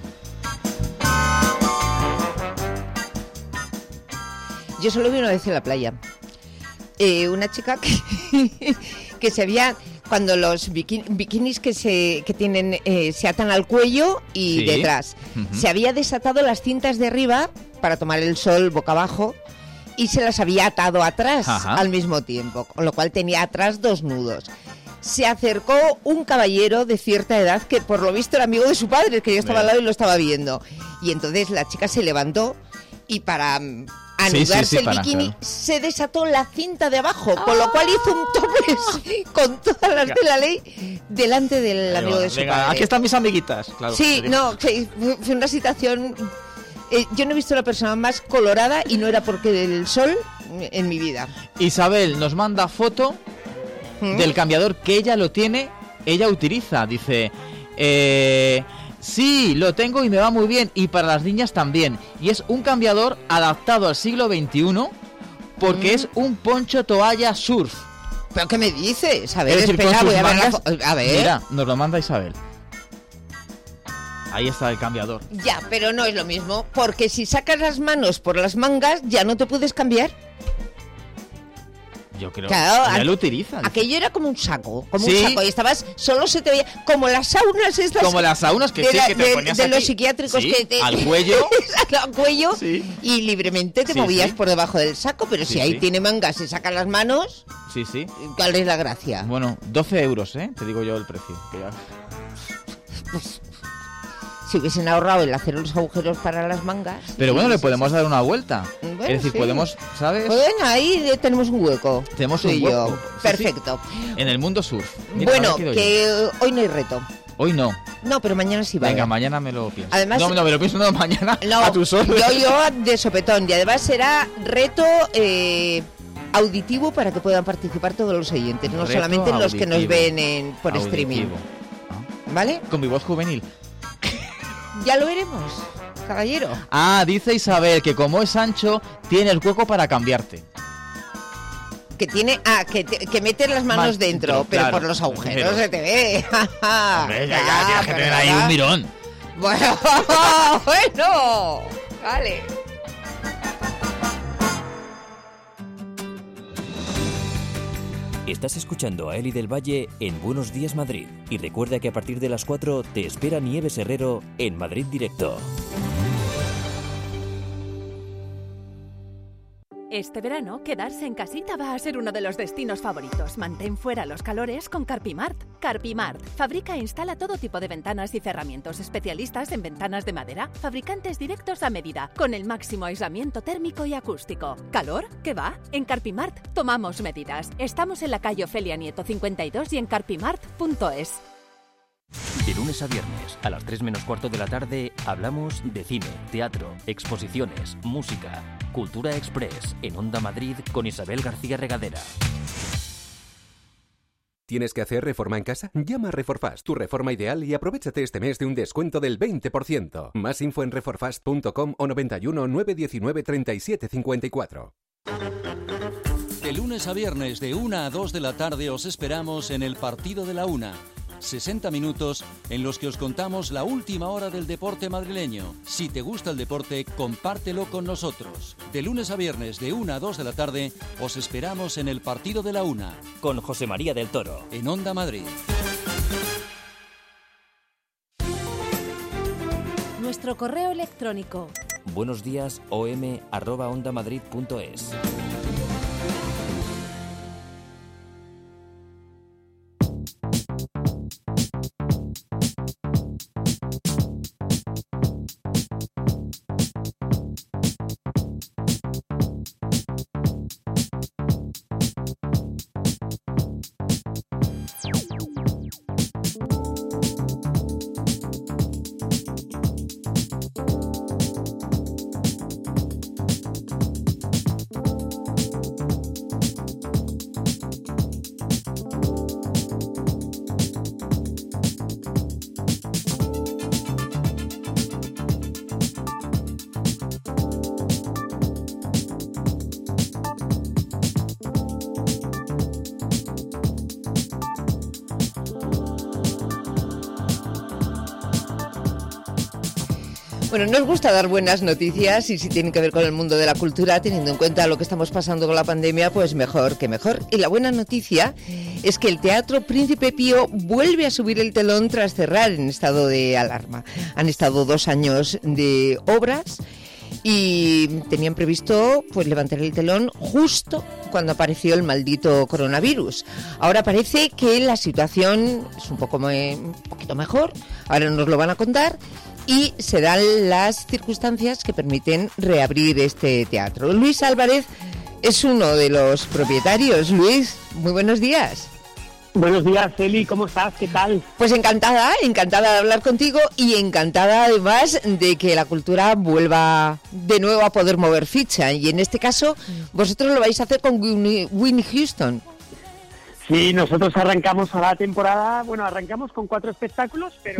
B: Yo solo vi una vez en la playa. Una chica que se había... Cuando los bikinis que tienen se atan al cuello y
C: Sí.
B: detrás. Se había desatado las cintas de arriba para tomar el sol boca abajo y se las había atado atrás al mismo tiempo, con lo cual tenía atrás dos nudos. Se acercó un caballero de cierta edad que por lo visto era amigo de su padre, que yo estaba al lado y lo estaba viendo. Y entonces la chica se levantó y para anudarse el
C: para,
B: bikini
C: claro.
B: se desató la cinta de abajo, con lo cual hizo un topless con todas las de la ley delante del amigo de su
C: Venga,
B: padre.
C: aquí están mis amiguitas. Claro,
B: Sí,
C: te digo.
B: no, que fue una situación... yo no he visto a la persona más colorada y no era porque del sol en mi vida.
C: Isabel nos manda foto del cambiador que ella lo tiene, ella utiliza. Dice, sí, lo tengo y me va muy bien. Y para las niñas también. Y es un cambiador adaptado al siglo XXI porque es un poncho toalla surf.
B: ¿Pero qué me dices? A ver,
C: Es decir,
B: espera,
C: con sus
B: voy a ver la
C: mangas-
B: A ver...
C: Mira, nos lo manda Isabel. Ahí está el cambiador.
B: Ya, pero no es lo mismo, porque si sacas las manos por las mangas ya no te puedes cambiar.
C: Yo creo
B: Claro,
C: que ella lo utiliza. dice.
B: Aquello era como un saco,
C: Sí.
B: y estabas, solo se te veía, como las saunas estas.
C: Como las saunas que
B: de
C: sí,
B: la-
C: que te
B: de-
C: ponías
B: de los
C: aquí.
B: psiquiátricos
C: Sí,
B: que te...
C: al cuello.
B: al cuello,
C: Sí.
B: y libremente te
C: Sí,
B: movías
C: sí.
B: por debajo del saco, pero
C: Sí,
B: si ahí
C: sí.
B: tiene mangas y sacas las manos,
C: Sí, sí.
B: ¿cuál es la gracia?
C: Bueno, 12 euros, ¿eh? Te digo yo el precio. Que ya...
B: Si hubiesen ahorrado el hacer los agujeros para las mangas...
C: Pero bueno, le
B: sí,
C: podemos dar una vuelta.
B: Bueno,
C: es decir,
B: sí.
C: podemos, ¿sabes?
B: Pues bueno, ahí tenemos un hueco.
C: Tenemos
B: tú
C: un
B: y
C: hueco.
B: yo.
C: Sí, sí.
B: Perfecto.
C: En el mundo surf. Mira,
B: Bueno,
C: ahora quiero yo.
B: que hoy no hay reto.
C: Hoy no.
B: No, pero mañana sí va. a
C: Venga,
B: haber.
C: mañana me lo pienso.
B: Además-
C: no, me lo pienso no, mañana
B: No,
C: a tu sol.
B: yo de sopetón. Y además será reto auditivo para que puedan participar todos los oyentes, no
C: Reto
B: solamente los que nos
C: auditivo.
B: ven por
C: Auditivo.
B: streaming.
C: Ah.
B: ¿Vale?
C: Con mi voz juvenil.
B: Ya lo veremos, caballero.
C: Ah, dice Isabel que como es ancho, tiene el hueco para cambiarte.
B: Que tiene. Que meter las manos
C: Más
B: dentro,
C: dentro,
B: pero
C: claro.
B: por los agujeros
C: Pero-
B: se te ve.
C: Hombre, ya tienes que tener ahí un mirón.
B: Bueno, vale.
A: Estás escuchando a Eli del Valle en Buenos Días Madrid. Y recuerda que a partir de las 4 te espera Nieves Herrero en Madrid Directo.
H: Este verano, quedarse en casita va a ser uno de los destinos favoritos. Mantén fuera los calores con Carpimart. Carpimart fabrica e instala todo tipo de ventanas y cerramientos, especialistas en ventanas de madera, fabricantes directos a medida, con el máximo aislamiento térmico y acústico. ¿Calor? ¿Qué va? En Carpimart tomamos medidas. Estamos en la calle Ofelia Nieto 52 y en carpimart.es.
A: De lunes a viernes, a las 3 menos cuarto de la tarde, hablamos de cine, teatro, exposiciones, música, Cultura Express, en Onda Madrid con Isabel García Regadera.
I: ¿Tienes que hacer reforma en casa? Llama a Reforfast, tu reforma ideal, y aprovéchate este mes de un descuento del 20%. Más info en reforfast.com o 91 919 37 54.
J: De lunes a viernes de 1 a 2 de la tarde os esperamos en el Partido de la Una. 60 minutos en los que os contamos la última hora del deporte madrileño. Si te gusta el deporte, compártelo con nosotros. De lunes a viernes de 1 a 2 de la tarde os esperamos en el Partido de la Una.
A: Con José María del Toro.
J: En Onda Madrid.
E: Nuestro correo electrónico.
A: buenosdiasom@ondamadrid.es.
B: Bueno, nos gusta dar buenas noticias y si tienen que ver con el mundo de la cultura, teniendo en cuenta lo que estamos pasando con la pandemia, pues mejor que mejor. Y la buena noticia es que el Teatro Príncipe Pío vuelve a subir el telón tras cerrar en estado de alarma. Han estado 2 años de obras y tenían previsto pues levantar el telón justo cuando apareció el maldito coronavirus. Ahora parece que la situación es un poquito mejor, ahora nos lo van a contar, y se dan las circunstancias que permiten reabrir este teatro. Luis Álvarez es uno de los propietarios. Luis, muy buenos días.
K: Buenos días, Eli, ¿cómo estás? ¿Qué tal?
B: Pues encantada de hablar contigo y encantada además de que la cultura vuelva de nuevo a poder mover ficha. Y en este caso, vosotros lo vais a hacer con Whitney Houston.
K: Sí, nosotros arrancamos a la temporada, arrancamos con 4 espectáculos, pero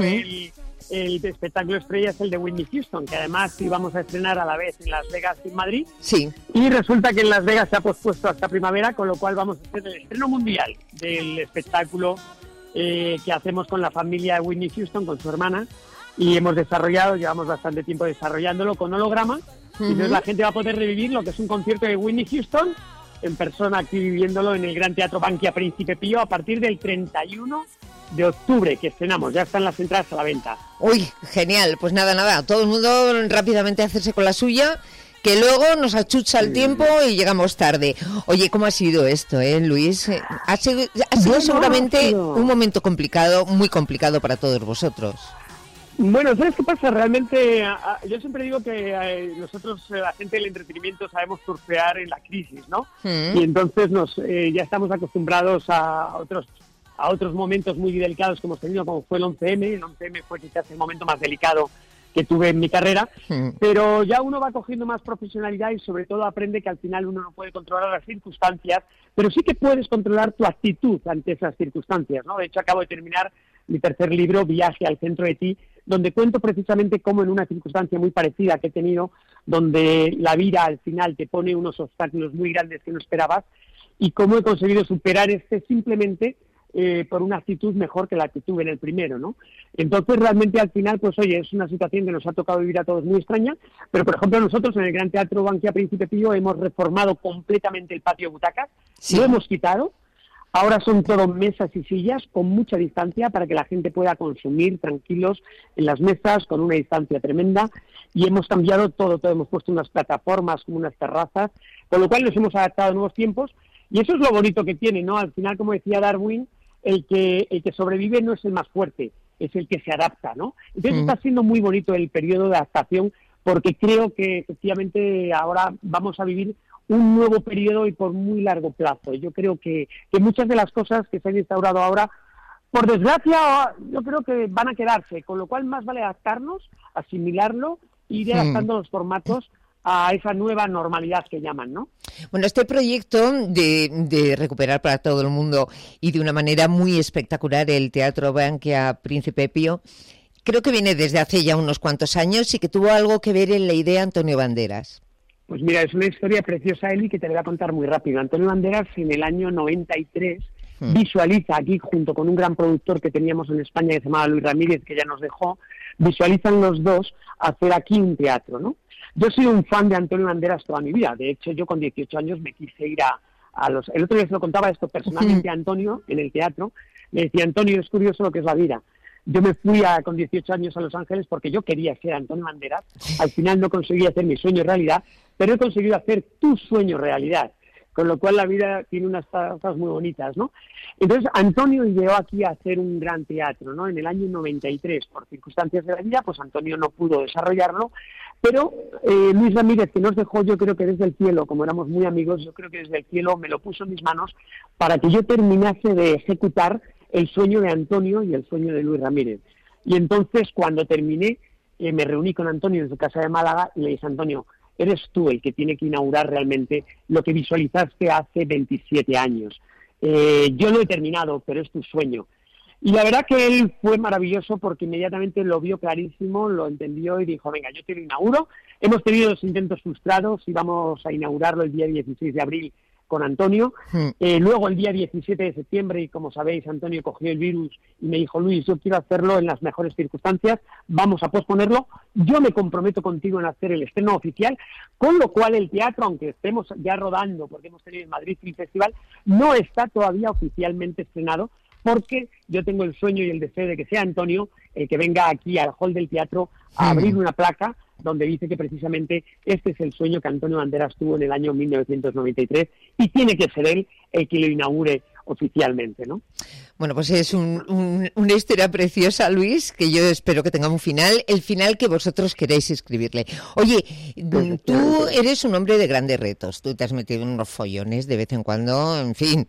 K: el espectáculo estrella es el de Whitney Houston, que además íbamos a estrenar a la vez en Las Vegas y en Madrid.
B: Sí.
K: Y resulta que en Las Vegas se ha pospuesto hasta primavera, con lo cual vamos a hacer el estreno mundial del espectáculo que hacemos con la familia de Whitney Houston, con su hermana, y llevamos bastante tiempo desarrollándolo con holograma, y entonces la gente va a poder revivir lo que es un concierto de Whitney Houston en persona, aquí viviéndolo en el Gran Teatro Bankia Príncipe Pío a partir del 31 de octubre, que estrenamos. Ya están las entradas a la venta.
B: Uy, genial. Pues nada, todo el mundo rápidamente a hacerse con la suya, que luego nos achucha el tiempo y llegamos tarde. Oye, ¿cómo ha sido esto, Luis? Ha sido seguramente un momento complicado, muy complicado para todos vosotros.
K: Bueno, ¿sabes qué pasa? Realmente, yo siempre digo que nosotros, la gente del entretenimiento, sabemos surfear en la crisis, ¿no? Y entonces ya estamos acostumbrados a otros momentos muy delicados que hemos tenido, como fue el 11M. El 11M fue quizás el momento más delicado que tuve en mi carrera, pero ya uno va cogiendo más profesionalidad y sobre todo aprende que al final uno no puede controlar las circunstancias, pero sí que puedes controlar tu actitud ante esas circunstancias, ¿no? De hecho, acabo de terminar mi 3er libro, Viaje al centro de ti, donde cuento precisamente cómo en una circunstancia muy parecida que he tenido, donde la vida al final te pone unos obstáculos muy grandes que no esperabas, y cómo he conseguido superar simplemente por una actitud mejor que la que tuve en el primero, ¿no? Entonces, realmente, al final, pues oye, es una situación que nos ha tocado vivir a todos muy extraña, pero, por ejemplo, nosotros en el Gran Teatro Bankia Príncipe Pío hemos reformado completamente el patio de butacas, lo hemos quitado, ahora son todo mesas y sillas con mucha distancia para que la gente pueda consumir tranquilos en las mesas con una distancia tremenda, y hemos cambiado todo, hemos puesto unas plataformas como unas terrazas, con lo cual nos hemos adaptado a nuevos tiempos, y eso es lo bonito que tiene, ¿no? Al final, como decía Darwin, el que sobrevive no es el más fuerte, es el que se adapta, ¿no? Entonces está siendo muy bonito el periodo de adaptación, porque creo que efectivamente ahora vamos a vivir un nuevo periodo y por muy largo plazo. Yo creo que muchas de las cosas que se han instaurado ahora, por desgracia, yo creo que van a quedarse, con lo cual más vale adaptarnos, asimilarlo, ir adaptando los formatos a esa nueva normalidad que llaman, ¿no?
B: Bueno, este proyecto de recuperar para todo el mundo y de una manera muy espectacular el Teatro Bankia Príncipe Pío, creo que viene desde hace ya unos cuantos años y que tuvo algo que ver en la idea Antonio Banderas.
K: Pues mira, es una historia preciosa, Eli, que te la voy a contar muy rápido. Antonio Banderas, en el año 93, visualiza aquí, junto con un gran productor que teníamos en España que se llamaba Luis Ramírez, que ya nos dejó, visualizan los dos hacer aquí un teatro, ¿no? Yo soy un fan de Antonio Banderas toda mi vida. De hecho, yo con 18 años me quise ir a los... El otro día se lo contaba esto personalmente a Antonio en el teatro. Le decía, Antonio, es curioso lo que es la vida. Yo me fui con 18 años a Los Ángeles porque yo quería ser Antonio Banderas. Al final no conseguí hacer mi sueño realidad, pero he conseguido hacer tu sueño realidad. Con lo cual la vida tiene unas cosas muy bonitas, ¿no? Entonces Antonio llegó aquí a hacer un gran teatro, ¿no? En el año 93, por circunstancias de la vida, pues Antonio no pudo desarrollarlo, pero Luis Ramírez, que nos dejó, yo creo que desde el cielo, como éramos muy amigos, yo creo que desde el cielo me lo puso en mis manos para que yo terminase de ejecutar el sueño de Antonio y el sueño de Luis Ramírez. Y entonces, cuando terminé, me reuní con Antonio en su casa de Málaga y le dije, Antonio, eres tú el que tiene que inaugurar realmente lo que visualizaste hace 27 años. Yo lo he terminado, pero es tu sueño. Y la verdad que él fue maravilloso porque inmediatamente lo vio clarísimo, lo entendió y dijo, venga, yo te lo inauguro. Hemos tenido 2 intentos frustrados y vamos a inaugurarlo el día 16 de abril con Antonio. Luego el día 17 de septiembre, y como sabéis, Antonio cogió el virus y me dijo, Luis, yo quiero hacerlo en las mejores circunstancias, vamos a posponerlo. Yo me comprometo contigo en hacer el estreno oficial, con lo cual el teatro, aunque estemos ya rodando, porque hemos tenido el Madrid Film Festival, no está todavía oficialmente estrenado, porque yo tengo el sueño y el deseo de que sea Antonio el que venga aquí al hall del teatro a abrir una placa donde dice que precisamente este es el sueño que Antonio Banderas tuvo en el año 1993 y tiene que ser él el que lo inaugure oficialmente, ¿no?
B: Bueno, pues es una historia preciosa, Luis, que yo espero que tenga un final, el final que vosotros queréis escribirle. Oye, tú eres un hombre de grandes retos, tú te has metido en unos follones de vez en cuando, en fin,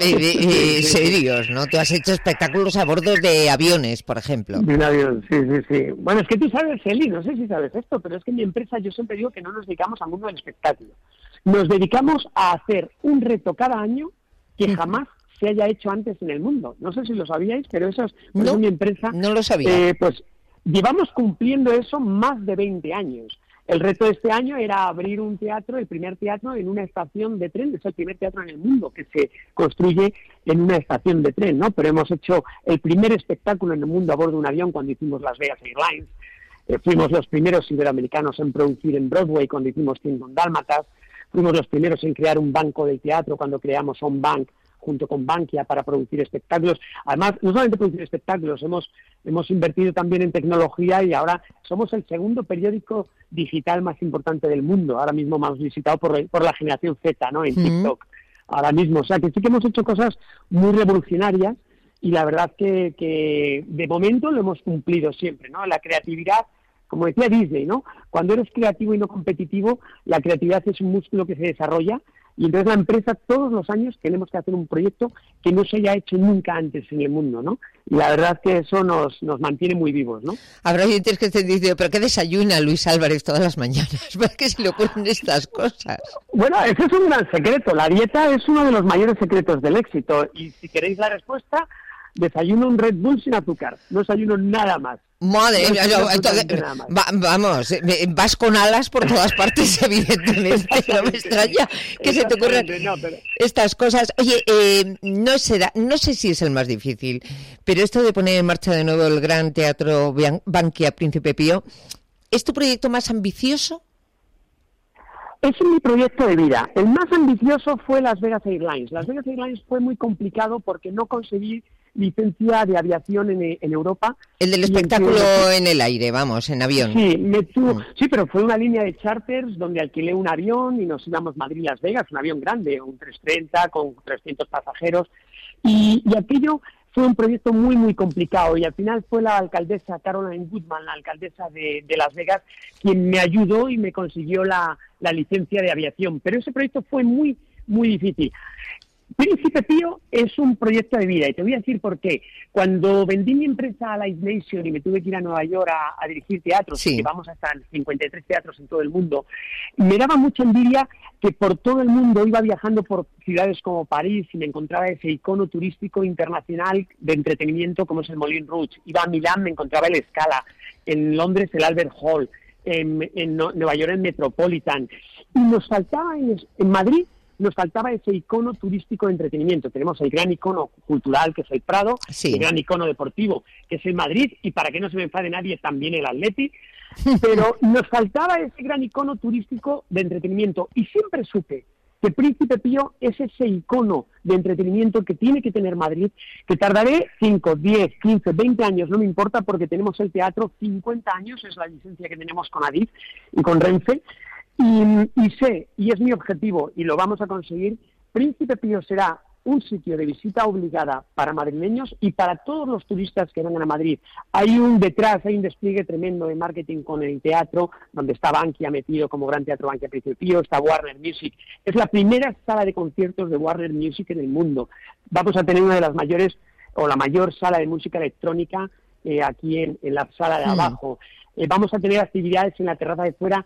B: serios, ¿no? Tú has hecho espectáculos a bordo de aviones, por ejemplo.
K: De un avión, sí. Bueno, es que tú sabes, Eli, no sé si sabes esto, pero es que en mi empresa yo siempre digo que no nos dedicamos al mundo del espectáculo. Nos dedicamos a hacer un reto cada año que jamás se haya hecho antes en el mundo. No sé si lo sabíais, pero eso es mi empresa.
B: No lo sabía.
K: Pues llevamos cumpliendo eso más de 20 años. El reto de este año era abrir un teatro, el primer teatro en una estación de tren. Es el primer teatro en el mundo que se construye en una estación de tren, ¿no? Pero hemos hecho el primer espectáculo en el mundo a bordo de un avión cuando hicimos Las Vegas Airlines. Fuimos los primeros iberoamericanos en producir en Broadway cuando hicimos 100 Dálmatas. Fuimos los primeros en crear un banco del teatro cuando creamos On Bank junto con Bankia para producir espectáculos. Además, no solamente producir espectáculos, hemos invertido también en tecnología y ahora somos el segundo periódico digital más importante del mundo, ahora mismo más visitado por la generación Z, ¿no? En TikTok, ahora mismo. O sea, que sí que hemos hecho cosas muy revolucionarias y la verdad que de momento lo hemos cumplido siempre, ¿no? La creatividad, como decía Disney, ¿no? Cuando eres creativo y no competitivo, la creatividad es un músculo que se desarrolla y entonces la empresa todos los años tenemos que hacer un proyecto que no se haya hecho nunca antes en el mundo, ¿no? Y la verdad que eso nos mantiene muy vivos, ¿no?
B: Habrá oyentes que estén diciendo, ¿pero qué desayuna Luis Álvarez todas las mañanas? ¿Para qué se le ocurren estas cosas?
K: Bueno, ese es un gran secreto. La dieta es uno de los mayores secretos del éxito y si queréis la respuesta, desayuno un Red Bull sin azúcar, no desayuno nada más.
B: Madre mía, vamos, vas con alas por todas partes, evidentemente. No me extraña que se te ocurran estas cosas. Oye, no sé si es el más difícil, pero esto de poner en marcha de nuevo el Gran Teatro Bankia Príncipe Pío, ¿es tu proyecto más ambicioso?
K: Es mi proyecto de vida. El más ambicioso fue Las Vegas Airlines. Las Vegas Airlines fue muy complicado porque no conseguí licencia de aviación en Europa.
B: El del espectáculo en el aire, vamos, en avión.
K: Sí, sí, pero fue una línea de charters donde alquilé un avión y nos íbamos Madrid-Las Vegas, un avión grande, un 330 con 300 pasajeros. Y aquello fue un proyecto muy, muy complicado y al final fue la alcaldesa Caroline Goodman, la alcaldesa de Las Vegas, quien me ayudó y me consiguió la licencia de aviación. Pero ese proyecto fue muy, muy difícil. Príncipe Pío es un proyecto de vida y te voy a decir por qué. Cuando vendí mi empresa a Live Nation y me tuve que ir a Nueva York a dirigir teatros, que vamos a estar en 53 teatros en todo el mundo, me daba mucha envidia que por todo el mundo iba viajando por ciudades como París y me encontraba ese icono turístico internacional de entretenimiento como es el Moulin Rouge. Iba a Milán, me encontraba el Scala, en Londres el Albert Hall, en Nueva York el Metropolitan. Y nos faltaba en Madrid, nos faltaba ese icono turístico de entretenimiento. Tenemos el gran icono cultural, que es el Prado, el gran icono deportivo, que es el Madrid, y para que no se me enfade nadie, también el Atleti, pero nos faltaba ese gran icono turístico de entretenimiento, y siempre supe que Príncipe Pío es ese icono de entretenimiento que tiene que tener Madrid, que tardaré 5, 10, 15, 20 años, no me importa, porque tenemos el teatro 50 años, es la licencia que tenemos con Adif y con Renfe. Y sé, y es mi objetivo, y lo vamos a conseguir, Príncipe Pío será un sitio de visita obligada para madrileños y para todos los turistas que vengan a Madrid. Hay un despliegue tremendo de marketing con el teatro, donde está Bankia metido como Gran Teatro Bankia Príncipe Pío, está Warner Music. Es la primera sala de conciertos de Warner Music en el mundo. Vamos a tener una de las mayores, o la mayor sala de música electrónica aquí en la sala de abajo. Vamos a tener actividades en la terraza de fuera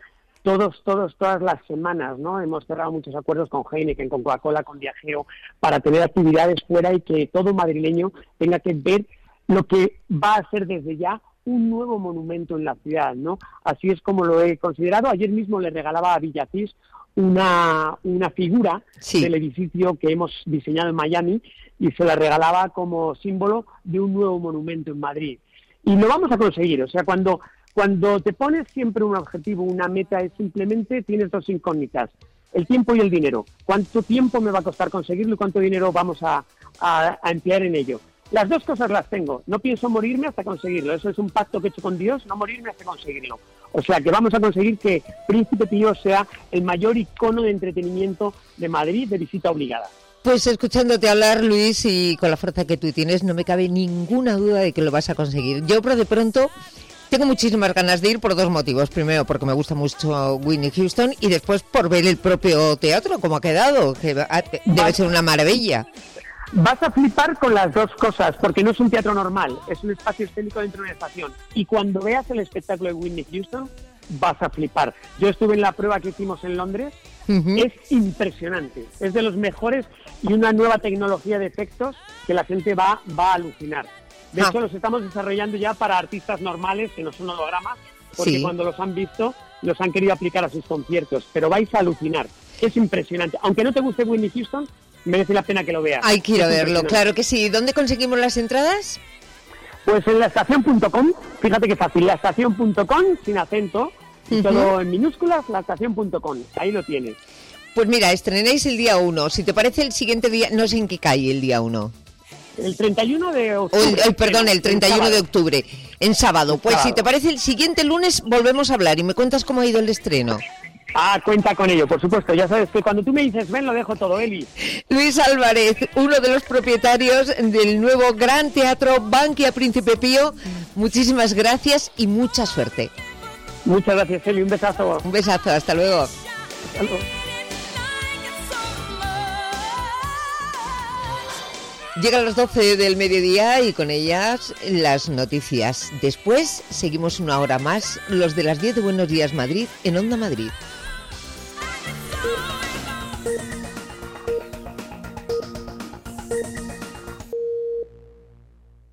K: todas las semanas, ¿no? Hemos cerrado muchos acuerdos con Heineken, con Coca-Cola, con Diageo, para tener actividades fuera y que todo madrileño tenga que ver lo que va a ser desde ya un nuevo monumento en la ciudad, ¿no? Así es como lo he considerado. Ayer mismo le regalaba a Villacís una figura del edificio que hemos diseñado en Miami y se la regalaba como símbolo de un nuevo monumento en Madrid. Y lo vamos a conseguir, o sea, cuando te pones siempre un objetivo, una meta, es simplemente tienes dos incógnitas, el tiempo y el dinero. ¿Cuánto tiempo me va a costar conseguirlo y cuánto dinero vamos a emplear en ello? Las dos cosas las tengo. No pienso morirme hasta conseguirlo. Eso es un pacto que he hecho con Dios, no morirme hasta conseguirlo. O sea, que vamos a conseguir que Príncipe Pío sea el mayor icono de entretenimiento de Madrid de visita obligada.
B: Pues escuchándote hablar, Luis, y con la fuerza que tú tienes, no me cabe ninguna duda de que lo vas a conseguir. Yo, pero de pronto, tengo muchísimas ganas de ir por dos motivos. Primero, porque me gusta mucho Whitney Houston, y después por ver el propio teatro, cómo ha quedado, que debe ser una maravilla.
K: Vas a flipar con las dos cosas, porque no es un teatro normal, es un espacio escénico dentro de una estación. Y cuando veas el espectáculo de Whitney Houston, vas a flipar. Yo estuve en la prueba que hicimos en Londres, es impresionante, es de los mejores y una nueva tecnología de efectos que la gente va a alucinar. De hecho, los estamos desarrollando ya para artistas normales, que no son hologramas, porque cuando los han visto, los han querido aplicar a sus conciertos, pero vais a alucinar, es impresionante. Aunque no te guste Whitney Houston, merece la pena que lo veas.
B: Hay que ir a verlo, claro que sí. ¿Dónde conseguimos las entradas?
K: Pues en laestacion.com, fíjate qué fácil, laestacion.com, sin acento, todo en minúsculas, laestacion.com, ahí lo tienes.
B: Pues mira, estrenáis el día 1, si te parece el siguiente día, no sé en qué cae el día 1.
K: El 31 de octubre.
B: Perdón, el 31 de octubre, en sábado. Pues si te parece el siguiente lunes volvemos a hablar y me cuentas cómo ha ido el estreno.
K: Cuenta con ello, por supuesto. Ya sabes que cuando tú me dices ven, lo dejo todo, Eli.
B: Luis Álvarez, uno de los propietarios del nuevo Gran Teatro Bankia Príncipe Pío. Muchísimas gracias y mucha suerte.
K: Muchas gracias, Eli. Un besazo.
B: Un besazo, hasta luego.
K: Hasta luego.
B: Llegan las 12 del mediodía y con ellas las noticias. Después seguimos una hora más, los de las 10 de Buenos Días Madrid en Onda Madrid.